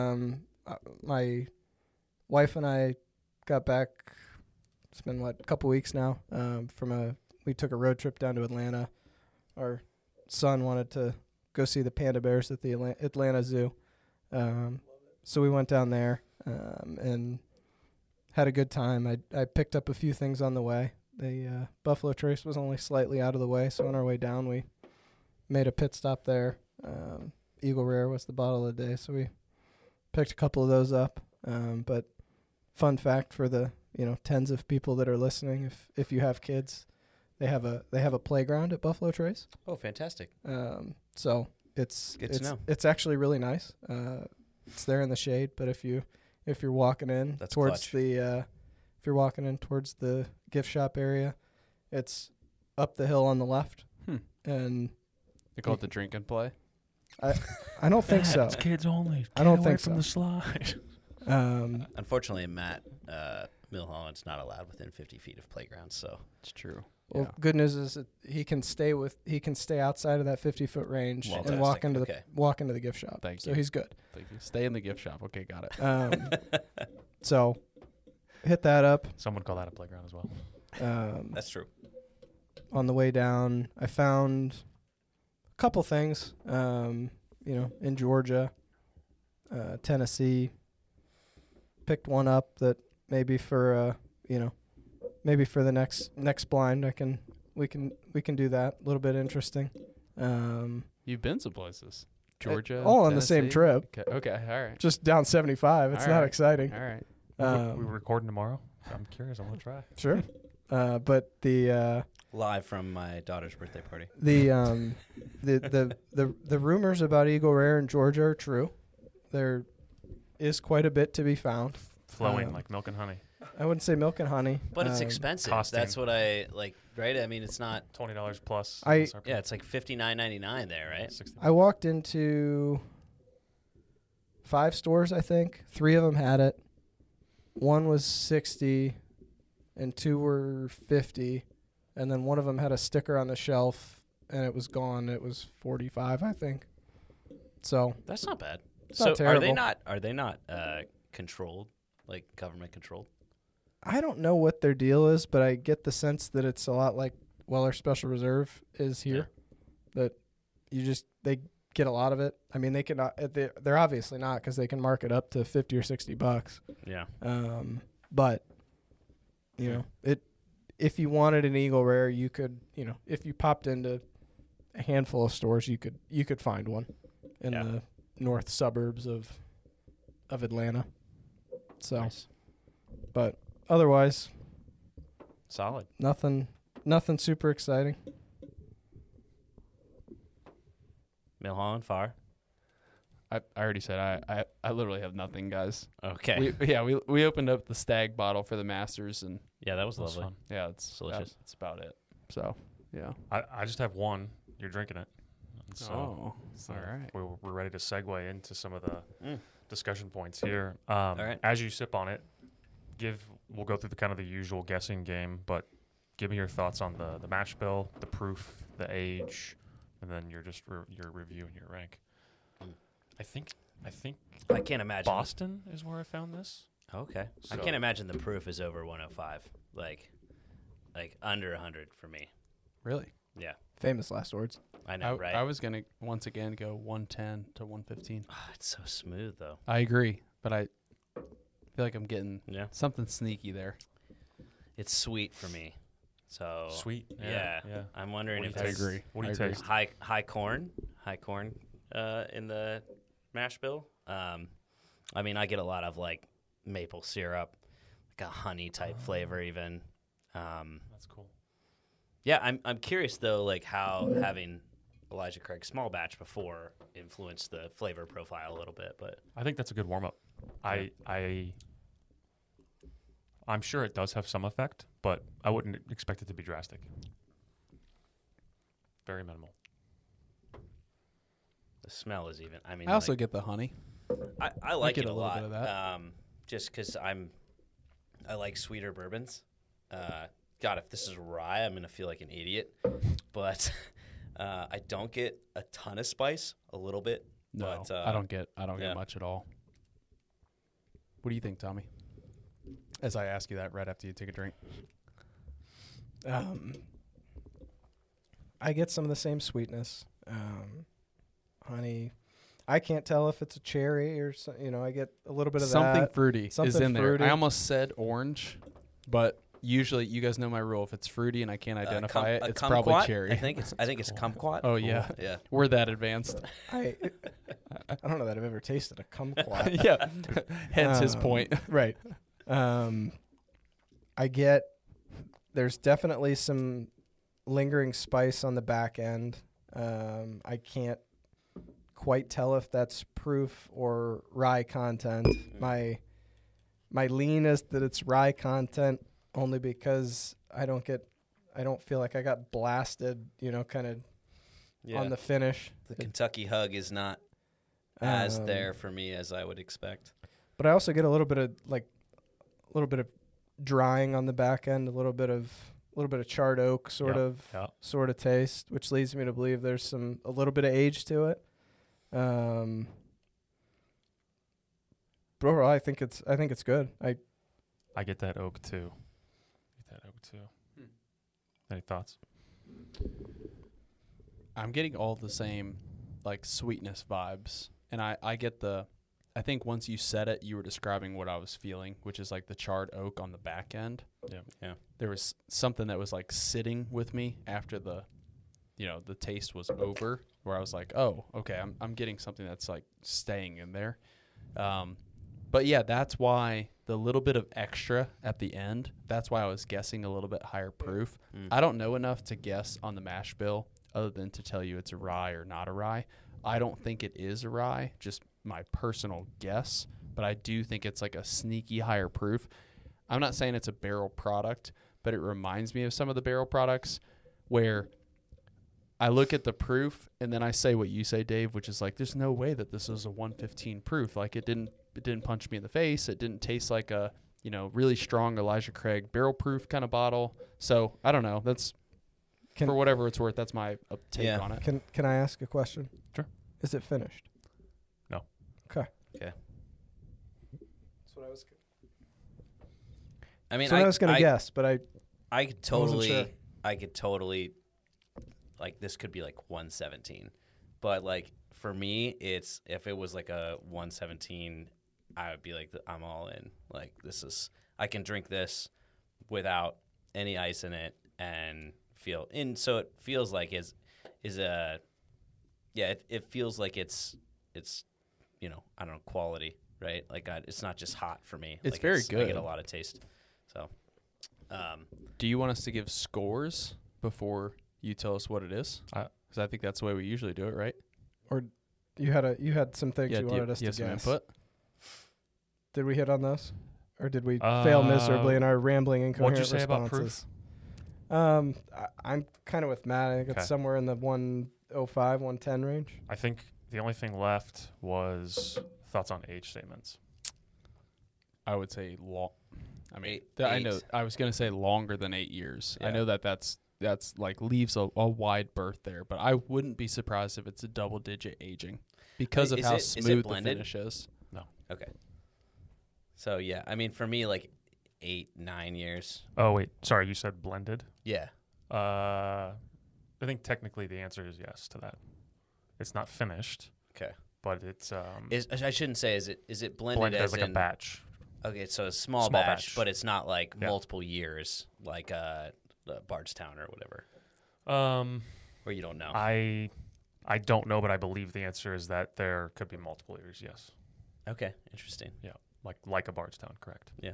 My wife and I got back. It's been a couple weeks now. We took a road trip down to Atlanta. Our son wanted to go see the panda bears at the Atlanta Zoo, so we went down there and had a good time. I picked up a few things on the way. The Buffalo Trace was only slightly out of the way, so on our way down we made a pit stop there. Eagle Rare was the bottle of the day, so we picked a couple of those up. But fun fact for the tens of people that are listening, if you have kids, they have a playground at Buffalo Trace. Oh, fantastic. So it's Good to know. It's actually really nice. It's there in the shade, but if you're walking in That's towards clutch. if you're walking in towards the gift shop area, it's up the hill on the left. And They call it the drink and play. I don't think so. It's kids only. I don't Get away think from so. the slide. Unfortunately, Matt Milholland's not allowed within 50 feet of playgrounds, so It's true. Well, good news is that he can stay outside of that 50-foot range and Fantastic. walk into the gift shop. Thank So you. he's good. Thank you. Stay in the gift shop. Okay, got it. So hit that up. Some would call that a playground as well. that's true. On the way down, I found a couple things, in Georgia, Tennessee. Picked one up that maybe for the next blind we can do that. A little bit interesting. You've been some places. Georgia. all on the same Tennessee? trip. Okay. All right. Just down 75. It's All not right. exciting. All right. We were recording tomorrow. I'm curious. I want to try. Sure. But the Live from my daughter's birthday party. the rumors about Eagle Rare in Georgia are true. There is quite a bit to be found. Flowing like milk and honey. I wouldn't say milk and honey, But it's expensive. costing. That's what I like, right? I mean, it's not. $20 plus. I- MSRP. Yeah, it's like $59.99 there, right? 60. I walked into 5 stores, I think. 3 of them had it. One was 60 and 2 were 50. And then one of them had a sticker on the shelf and it was gone. It was 45, I think. So That's not bad. It's So not terrible. Are they not controlled, like government controlled? I don't know what their deal is, but I get the sense that it's a lot like Weller Special Reserve is here. That they get a lot of it. I mean, they cannot. They're obviously not because they can mark it up to $50 or $60. Yeah. But if you wanted an Eagle Rare, you could. If you popped into a handful of stores, you could find one in the north suburbs of Atlanta. So, Nice. but otherwise, Solid. nothing super exciting. Milholland, Farr. I already said I literally have nothing, guys. Okay. We opened up the Stag bottle for the Masters, and Yeah, that was That was lovely. fun. yeah, it's Delicious. That's about it. So yeah. I just have one. You're drinking it. And so all right. we're ready to segue into some of the Mm. discussion points here. right. As you sip on it, we'll go through the kind of the usual guessing game, but give me your thoughts on the mash bill, the proof, the age, and then your review and your rank. Mm. I think I can't imagine. Boston is where I found this. Okay. I So- can't imagine the proof is over 105. Like under 100 for me. Really? Yeah. Famous last words. I know, right? I was gonna once again go 110 to 115. It's so smooth though. I agree, but I feel like I'm getting Yeah. something sneaky there. It's sweet for me. So Sweet. Yeah. Yeah. I'm wondering What if do you it's taste? agree. What do you I agree. taste? high corn in the mash bill. I mean, I get a lot of like maple syrup, like a honey type flavor even. That's cool. Yeah, I'm curious though, like how having Elijah Craig small batch before influenced the flavor profile a little bit, but I think that's a good warm up. I'm sure it does have some effect, but I wouldn't expect it to be drastic. Very minimal. the smell is even. I mean, I also like, get the honey. I like get it a a little lot. bit of that. Just because I like sweeter bourbons. God, if this is rye, I'm gonna feel like an idiot. But I don't get a ton of spice. A little bit. No, But, I don't get yeah. get much at all. What do you think, Tommy? As I ask you that right after you take a drink. I get some of the same sweetness. Honey. I can't tell if it's a cherry or I get a little bit of Something that. fruity is Something in there. fruity. I almost said orange, but usually you guys know my rule. If it's fruity and I can't identify it, it's probably kumquat? cherry. I think it's kumquat. Oh yeah, Yeah. we're that advanced. I don't know that I've ever tasted a kumquat. Yeah, hence his Um, point. Right. I get there's definitely some lingering spice on the back end. I can't quite tell if that's proof or rye content. My lean is that it's rye content only because I don't feel like I got blasted, kind of Yeah. on the finish. The Kentucky hug is not as Um, there for me as I would expect. But I also get a little bit of drying on the back end, a little bit of charred oak sort of taste, which leads me to believe there's a little bit of age to it. But overall, I think it's good. I get that oak too. Any thoughts? I'm getting all the same like sweetness vibes, and I get I think once you said it, you were describing what I was feeling, which is like the charred oak on the back end. Yeah. There was something that was like sitting with me after the taste was over, where I was like, oh, okay, I'm getting something that's like staying in there. But yeah, that's why the little bit of extra at the end, that's why I was guessing a little bit higher proof. I don't know enough to guess on the mash bill other than to tell you it's a rye or not a rye. I don't think it is a rye, just my personal guess, but I do think it's like a sneaky higher proof. I'm not saying it's a barrel product, but it reminds me of some of the barrel products where I look at the proof and then I say what you say, Dave, which is like, there's no way that this is a 115 proof. Like it didn't punch me in the face. It didn't taste like a, really strong Elijah Craig barrel proof kind of bottle. So I don't know. That's for whatever it's worth. That's my take on it. Can I ask a question? Sure. Is it finished? No. Okay. Okay. That's what I was. I mean, I was going to guess, but I could totally, like, this could be like 117, but like for me, it's if it was like a 117, I would be like, I'm all in. Like I can drink this without any ice in it and feel in. So it feels like it feels like it's I don't know, quality, right? Like it's not just hot for me. It's like very I good. get a lot of taste. So, Do you want us to give scores before you tell us what it is? Because I think that's the way we usually do it, right? Or you had some things you wanted us to you have some guess. input? Did we hit on those, or did we fail miserably in our rambling incoherent What'd you say about responses? I'm kind of with Matt. I think Okay. it's somewhere in the 105, 110 range. I think the only thing left was thoughts on age statements. I would say long. I mean, Eight. I know. I was gonna say longer than 8 years. I Yeah. know that's like leaves a wide berth there, but I wouldn't be surprised if it's a double-digit aging because of Is how it smooth the blended? finish is. okay. So yeah, I mean, for me, like 8-9 years. Oh wait, sorry, you said blended. Yeah. I think technically the answer is yes to that. It's not finished, Okay. but it's I shouldn't say is it blended, blended as as like in, a batch. Okay, so a small Small batch, batch. but it's not like Yeah. multiple years, like Bardstown or whatever? Or you don't know? I don't know, but I believe the answer is that there could be multiple years. Yes, Okay, interesting. like a Bardstown, correct? Yeah.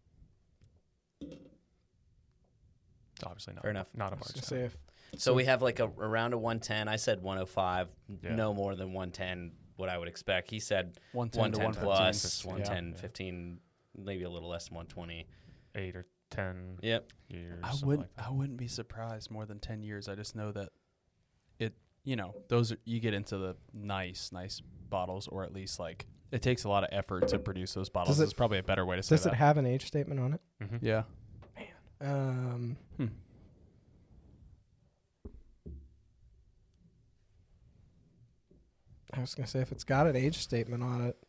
It's obviously not Fair enough. Not a I was gonna Bardstown. say if So we have like around a 110. I said 105, Yeah. no more than 110. What I would expect. He said 110 to 110 115. plus, 15, 110, yeah. 15, maybe a little less than 120. 8 or 10 Yep. years. I something wouldn't. like that. I wouldn't be surprised more than 10 years. I just know that it. You know, those are, you get into the nice bottles, or at least like it takes a lot of effort to produce those bottles. it- Is probably a better way to say does that. it have an age statement on it? Mhm. Yeah. I was gonna say if it's got an age statement on it,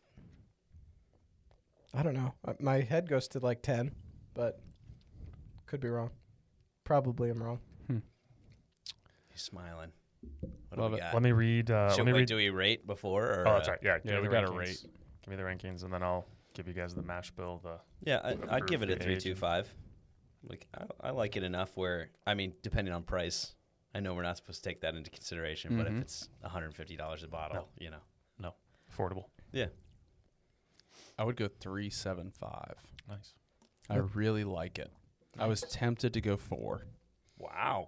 I don't know. My head goes to like 10, but could be wrong. Probably I'm wrong. He's smiling. What Love do we it. got? Let me read. Do we rate before? Or, Oh, that's right. Yeah, Yeah, give me we the gotta rankings. rate. Give me the rankings, and then I'll give you guys the mash bill. Yeah, I'd give it a Approved age. 3.25. Like I like it enough where, I mean, depending on price, I know we're not supposed to take that into consideration, but if Mhm. it's $150 a bottle, you know. Affordable. Yeah. I would go 3.75. Nice. I really like it. I was tempted to go 4. Wow.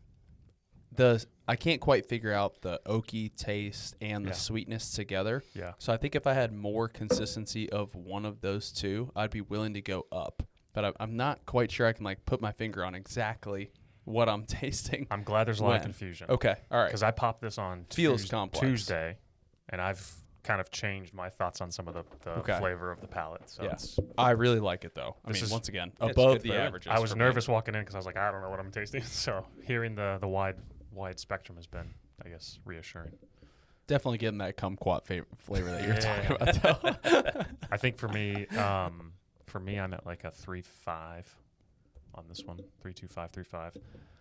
I can't quite figure out the oaky taste and the Yeah. sweetness together. Yeah. So I think if I had more consistency of one of those two, I'd be willing to go up. But I'm not quite sure I can like put my finger on exactly what I'm tasting. I'm glad there's a lot of When? confusion. Okay, all right. Because I popped this on Feels complex. Tuesday, and I've kind of changed my thoughts on some of the Okay. flavor of the palate. So Yeah. it's, I really like it though. I This mean, is- once again, It's above good the bourbon. averages. I was for me. nervous walking in because I was like, I don't know what I'm tasting. So hearing the wide spectrum has been, I guess, reassuring. Definitely getting that kumquat flavor that you're Yeah. talking about though. I think for me, I'm at like a 3.5 on this one, 3.25, 3.5.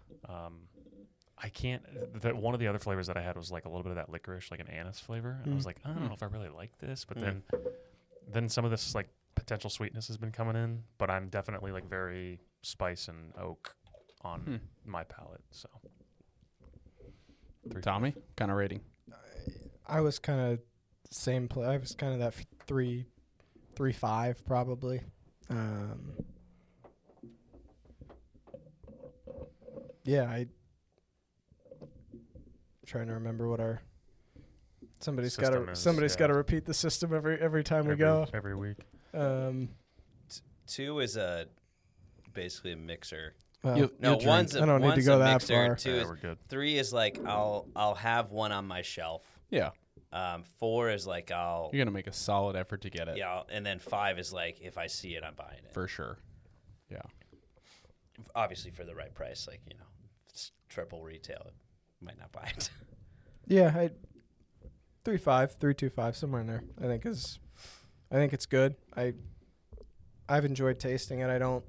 I can't. One of the other flavors that I had was like a little bit of that licorice, like an anise flavor. And I was like, I don't know if I really like this. But then some of this like potential sweetness has been coming in. But I'm definitely like very spice and oak on my palate. So, 3.5. Tommy, kind of rating. I was kind of same play. I was kind of that 3.5 probably. Yeah, I trying to remember what our somebody's got System to is, somebody's yeah. got to repeat the system every time we go. every week. 2 is basically a mixer. Well, You- No, drink. one's a, I don't need to one's go a that mixer. far. 2 Yeah, is we're good. 3 is like I'll have one on my shelf. Yeah, 4 is like you're gonna make a solid effort to get it and then 5 is like if I see it, I'm buying it. for sure. Yeah. Obviously for the right price, like if it's triple retail, I might not buy it. yeah, 3.5, 3.25, somewhere in there. I think it's good. I've enjoyed tasting it. I don't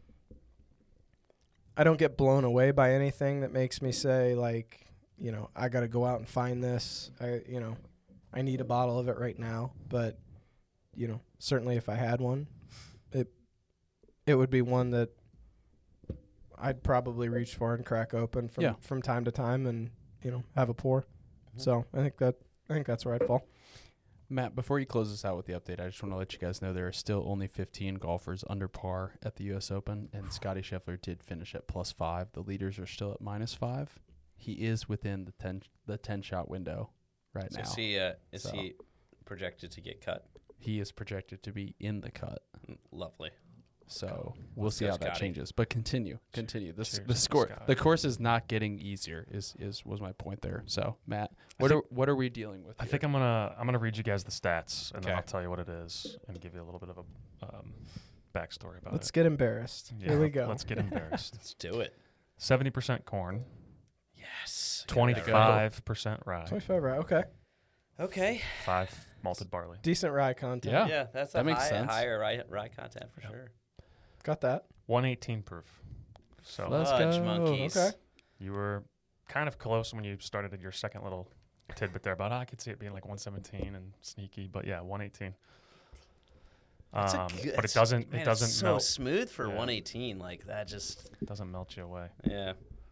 get blown away by anything that makes me say like, I got to go out and find this. I need a bottle of it right now, but certainly if I had one, it would be one that I'd probably reach for and crack open from time to time and have a pour. So I think that's where I'd fall. Matt, before you close us out with the update, I just want to let you guys know there are still only 15 golfers under par at the U.S. Open, and Scotty Scheffler did finish at +5. The leaders are still at -5. He is within the 10 shot window right now. Is he projected to get cut? He is projected to be in the cut. Lovely. So we'll Let's see go, how that Scotty. changes. But continue. The Cheers, score. Scotty. The course is not getting easier. Was my point there. So Matt, what are we dealing with? I here? think I'm gonna read you guys the stats, and then Okay. I'll tell you what it is, and give you a little bit of a backstory about Let's it. get embarrassed. Here we go. Let's get embarrassed. Let's do it. 70% corn, Yes. 25% rye, 25 rye. Okay. Okay. 5 malted barley. Decent rye content. Yeah. Yeah, that's that a makes sense. higher rye content for sure. Got that. 118 proof. So Let's Fudge go. monkeys. Okay. you were kind of close when you started at your second little tidbit there about I could see it being like 117 and sneaky, but yeah, 118. That's a good, but it doesn't man, it doesn't it's so melt. smooth for Yeah. 118. Like that just It doesn't melt you away. yeah.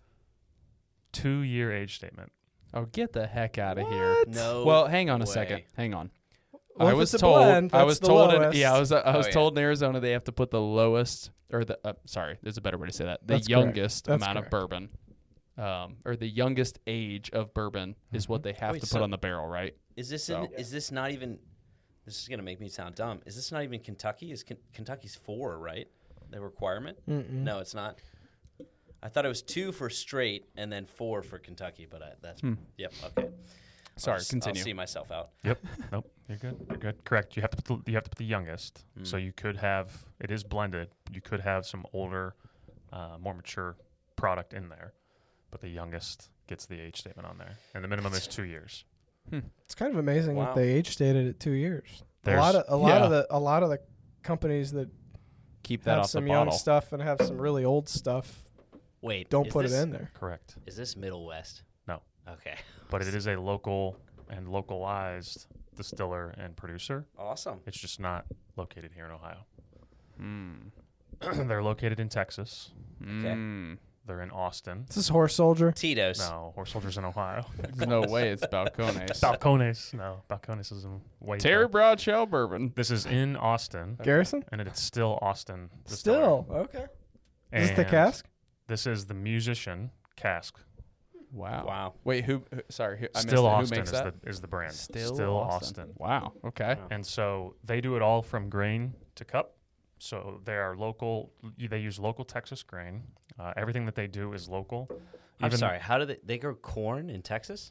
2-year age statement. Oh, get the heck out of here. No. Well, hang on a way. second. Hang on. Well, I if was it's a told. blend, I that's was the told. lowest. I was Oh, yeah. told in Arizona they have to put the lowest, or the sorry, there's a better way to say that. The That's correct. youngest That's amount of correct. bourbon, or the youngest age of bourbon is what they have Wait, to so- put on the barrel, right? Is this So- is this not even? This is gonna make me sound dumb. Is this not even Kentucky? Is Kentucky's 4, right? The requirement? Mm-mm. No, it's not. I thought it was 2 for straight and then 4 for Kentucky, but that's yep. Okay. Sorry, I'll continue. see myself out. Yep. Nope. You're good. You're good. Correct. You have to put the youngest. So you could have it is blended. You could have some older, more mature product in there, but the youngest gets the age statement on there, and the minimum is 2 years. It's kind of amazing Wow. that they age stated at 2 years. A There's- lot of Yeah. a lot of the companies that Keep that have off the some young bottle. stuff and have some really old stuff Wait, don't is put this, it in there. Correct. Is this Middle West? No. Okay. But it is a local and localized distiller and producer. Awesome. It's just not located here in Ohio. Mm. They're located in Texas. Mm. They're in Austin. Is this Horse Soldier? Tito's. No, Horse Soldiers in Ohio. There's no way it's Balcones. Balcones. No, Balcones is in way. Terry south. Broadshell bourbon. This is in Austin, Garrison? and it's still Austin. Distillery. Still. Okay. Is this the And cask? This is the Musician cask. Wow. Wow. Wait, sorry, I missed Still it. Austin Who makes that? is the brand. Still Austin. Wow. Okay. Wow. And so they do it all from grain to cup. So they are local. They use local Texas grain. Everything that they do is local. I'm sorry. How do they grow corn in Texas?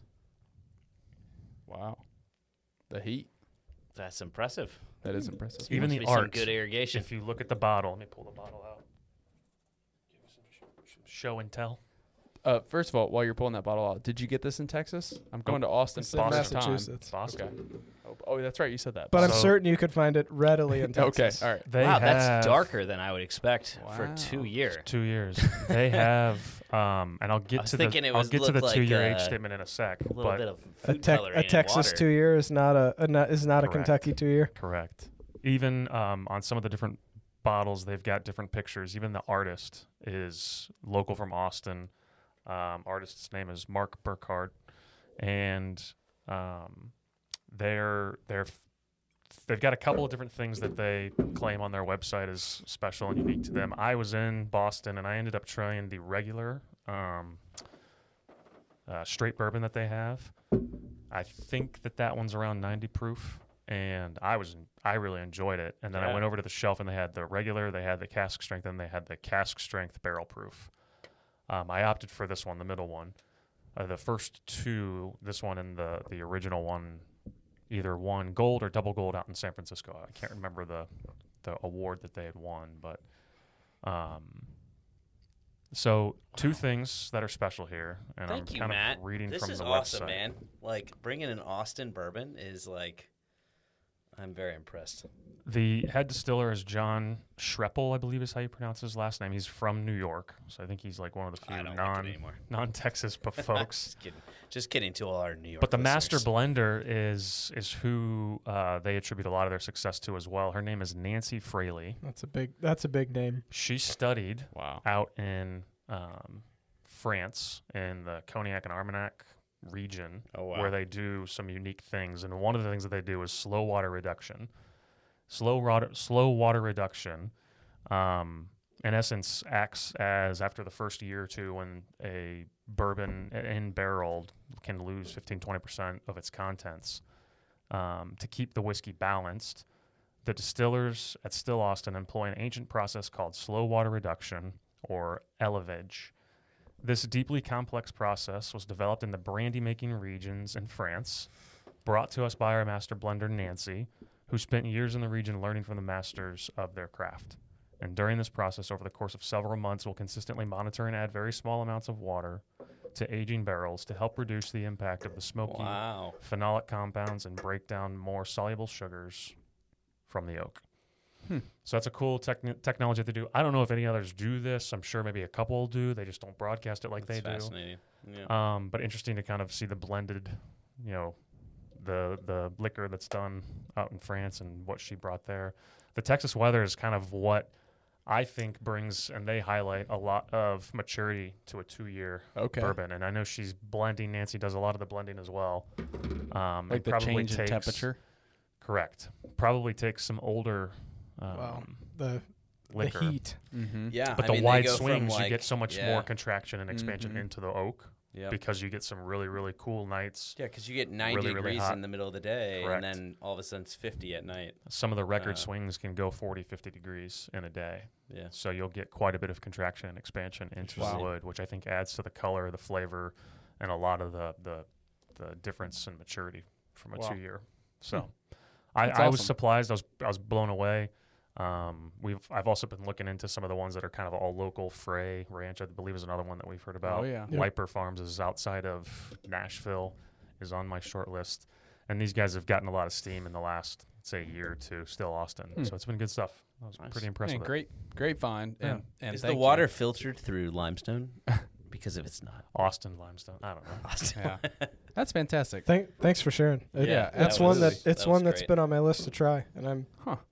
Wow. The heat. That's impressive. That is impressive. Even Must the be some art. good irrigation. If you look at the bottle, let me pull the bottle out. Give you some show and tell. First of all, while you're pulling that bottle out, did you get this in Texas? I'm going to Austin It's for in the first time. Massachusetts. Boston. Okay. Oh, that's right. You said that. But I'm So- certain you could find it readily in okay. Texas. All right. They wow, have that's darker than I would expect for Wow. 2 year. 2 years. They have, and I'll I get was to thinking the it I'll was get to the looked 2 year like, age statement in a sec. A little But bit of A, food tec- coloring a in Texas water. 2 year is not a Correct. Kentucky 2 year. correct. Even on some of the different bottles, they've got different pictures. Even the artist is local from Austin. Artist's name is Mark Burkhardt, and they've got a couple of different things that they claim on their website as special and unique to them. I was in Boston and I ended up trying the regular straight bourbon that they have. I think that one's around 90 proof, and I really enjoyed it. And then I Yeah. went over to the shelf and they had the regular, they had the cask strength, and they had the cask strength barrel proof. I opted for this one, the middle one. The first two, this one and the original one, either won gold or double gold out in San Francisco. I can't remember the award that they had won, but so two things that are special here, and Thank I'm you, kind Matt. of reading This from is the awesome, website. man. Like bringing an Austin bourbon is like, I'm very impressed. The head distiller is John Schreppel, I believe is how you pronounce his last name. He's from New York, so I think he's like one of the I few don't like it anymore. non-Texas folks. Just kidding to all our New York. But the master listeners. blender is who they attribute a lot of their success to as well. Her name is Nancy Fraley. That's a big name. She studied Wow. out in France in the Cognac and Armagnac region, Oh, wow. where they do some unique things. And one of the things that they do is slow water reduction. Slow water reduction, in essence, acts as after the first year or two when a bourbon in barreled can lose 15-20% of its contents. To keep the whiskey balanced, the distillers at Still Austin employ an ancient process called slow water reduction, or élevage. This deeply complex process was developed in the brandy-making regions in France, brought to us by our master blender, Nancy, who spent years in the region learning from the masters of their craft. And during this process, over the course of several months, we'll consistently monitor and add very small amounts of water to aging barrels to help reduce the impact of the smoky Wow. phenolic compounds and break down more soluble sugars from the oak. So that's a cool technology they do. I don't know if any others do this. I'm sure maybe a couple do. They just don't broadcast it like That's they do. fascinating. Yeah. But interesting to kind of see the blended, the liquor that's done out in France and what she brought there. The Texas weather is kind of what I think brings, and they highlight a lot of maturity to a 2-year Okay. bourbon. And I know she's blending. Nancy does a lot of the blending as well. Like and the probably change in takes- temperature. Correct. Probably takes some older Wow. The liquor. heat. Mm-hmm. Yeah, But I the mean, they wide go from, swings, you like- get so much yeah. more contraction and expansion Mhm. into the oak Yep. because you get some really, really cool nights. Yeah, because you get 90 really, really degrees hot. in the middle of the day, Correct. and then all of a sudden it's 50 at night. Some of the record Uh, swings can go 40, 50 degrees in a day. Yeah. So you'll get quite a bit of contraction and expansion into the Wow. wood, which I think adds to the color, the flavor, and a lot of the difference in maturity from a Wow. 2-year. So That's I was awesome. surprised. I was blown away. I've also been looking into some of the ones that are kind of all local. Frey Ranch, I believe, is another one that we've heard about. Oh, yeah. Yep. Wiper Farms is outside of Nashville, is on my short list. And these guys have gotten a lot of steam in the last, say, year or two. Still Austin, Hmm. so it's been good stuff. I was Nice. pretty impressed Man, with great find. Yeah. And Is the thank water you. filtered through limestone? Because if it's not, it. Austin limestone. I don't know. Yeah. That's fantastic. Thanks for sharing. Yeah, It's that one was- that it's that was one that's great. been on my list to try, and I'm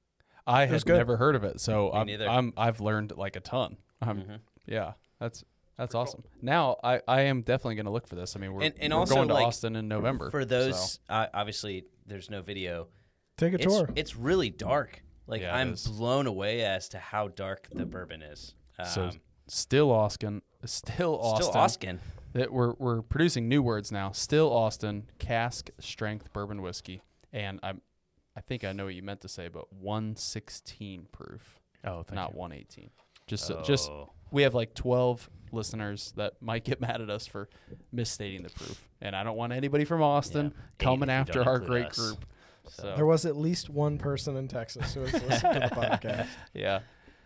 I It was had good. never heard of it, so Me neither. I've learned like a ton. Mhm. Yeah, that's awesome. Now I am definitely going to look for this. I mean, we're, And we're also, going to like, Austin in November. for so- those, obviously, there's no video. take a tour. It's really dark. Like, Yeah, it I'm is. blown away as to how dark the bourbon is. So still Austin, still Austin. That we're producing new words now. Still Austin cask strength bourbon whiskey, and I think I know what you meant to say, but 116 proof, Oh, thank not you. 118. Just we have like 12 listeners that might get mad at us for misstating the proof, and I don't want anybody from Austin Yeah. coming If you after don't our include great us. group. So- There was at least one person in Texas who was listening to the podcast. Yeah.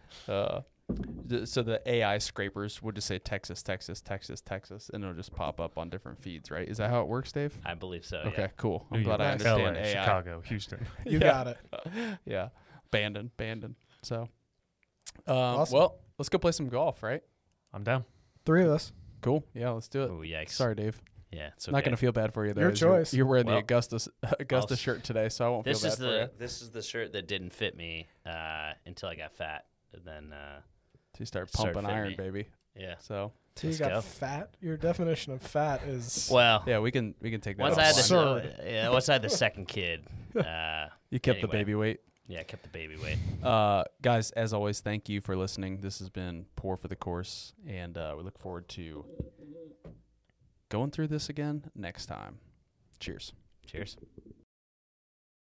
So the AI scrapers would just say Texas, Texas, Texas, Texas, and it'll just pop up on different feeds, right? Is that how it works, Dave? I believe so. Okay, Yeah. cool. I'm New glad I York, understand LA, AI. Chicago, Houston. You Yeah. got it. Yeah, Bandon. So, Awesome. well, let's go play some golf, right? I'm down. 3 of us. Cool. Yeah, let's do it. Oh yikes! Sorry, Dave. Yeah, it's I'm okay. not gonna feel bad for you though. Your as choice. You're wearing the Well, Augusta I'll- shirt today, so I won't This feel is bad for you. this is the shirt that didn't fit me until I got fat, and then To start Start pumping fitting iron, me. baby. yeah. So So you Let's got go. fat. Your definition of fat is Well, yeah, we can take that. once I had Absurd. once I had the second kid, You kept the anyway. baby weight. yeah, I kept the baby weight. Guys, as always, thank you for listening. This has been Pour for the Course, and we look forward to going through this again next time. Cheers. Cheers.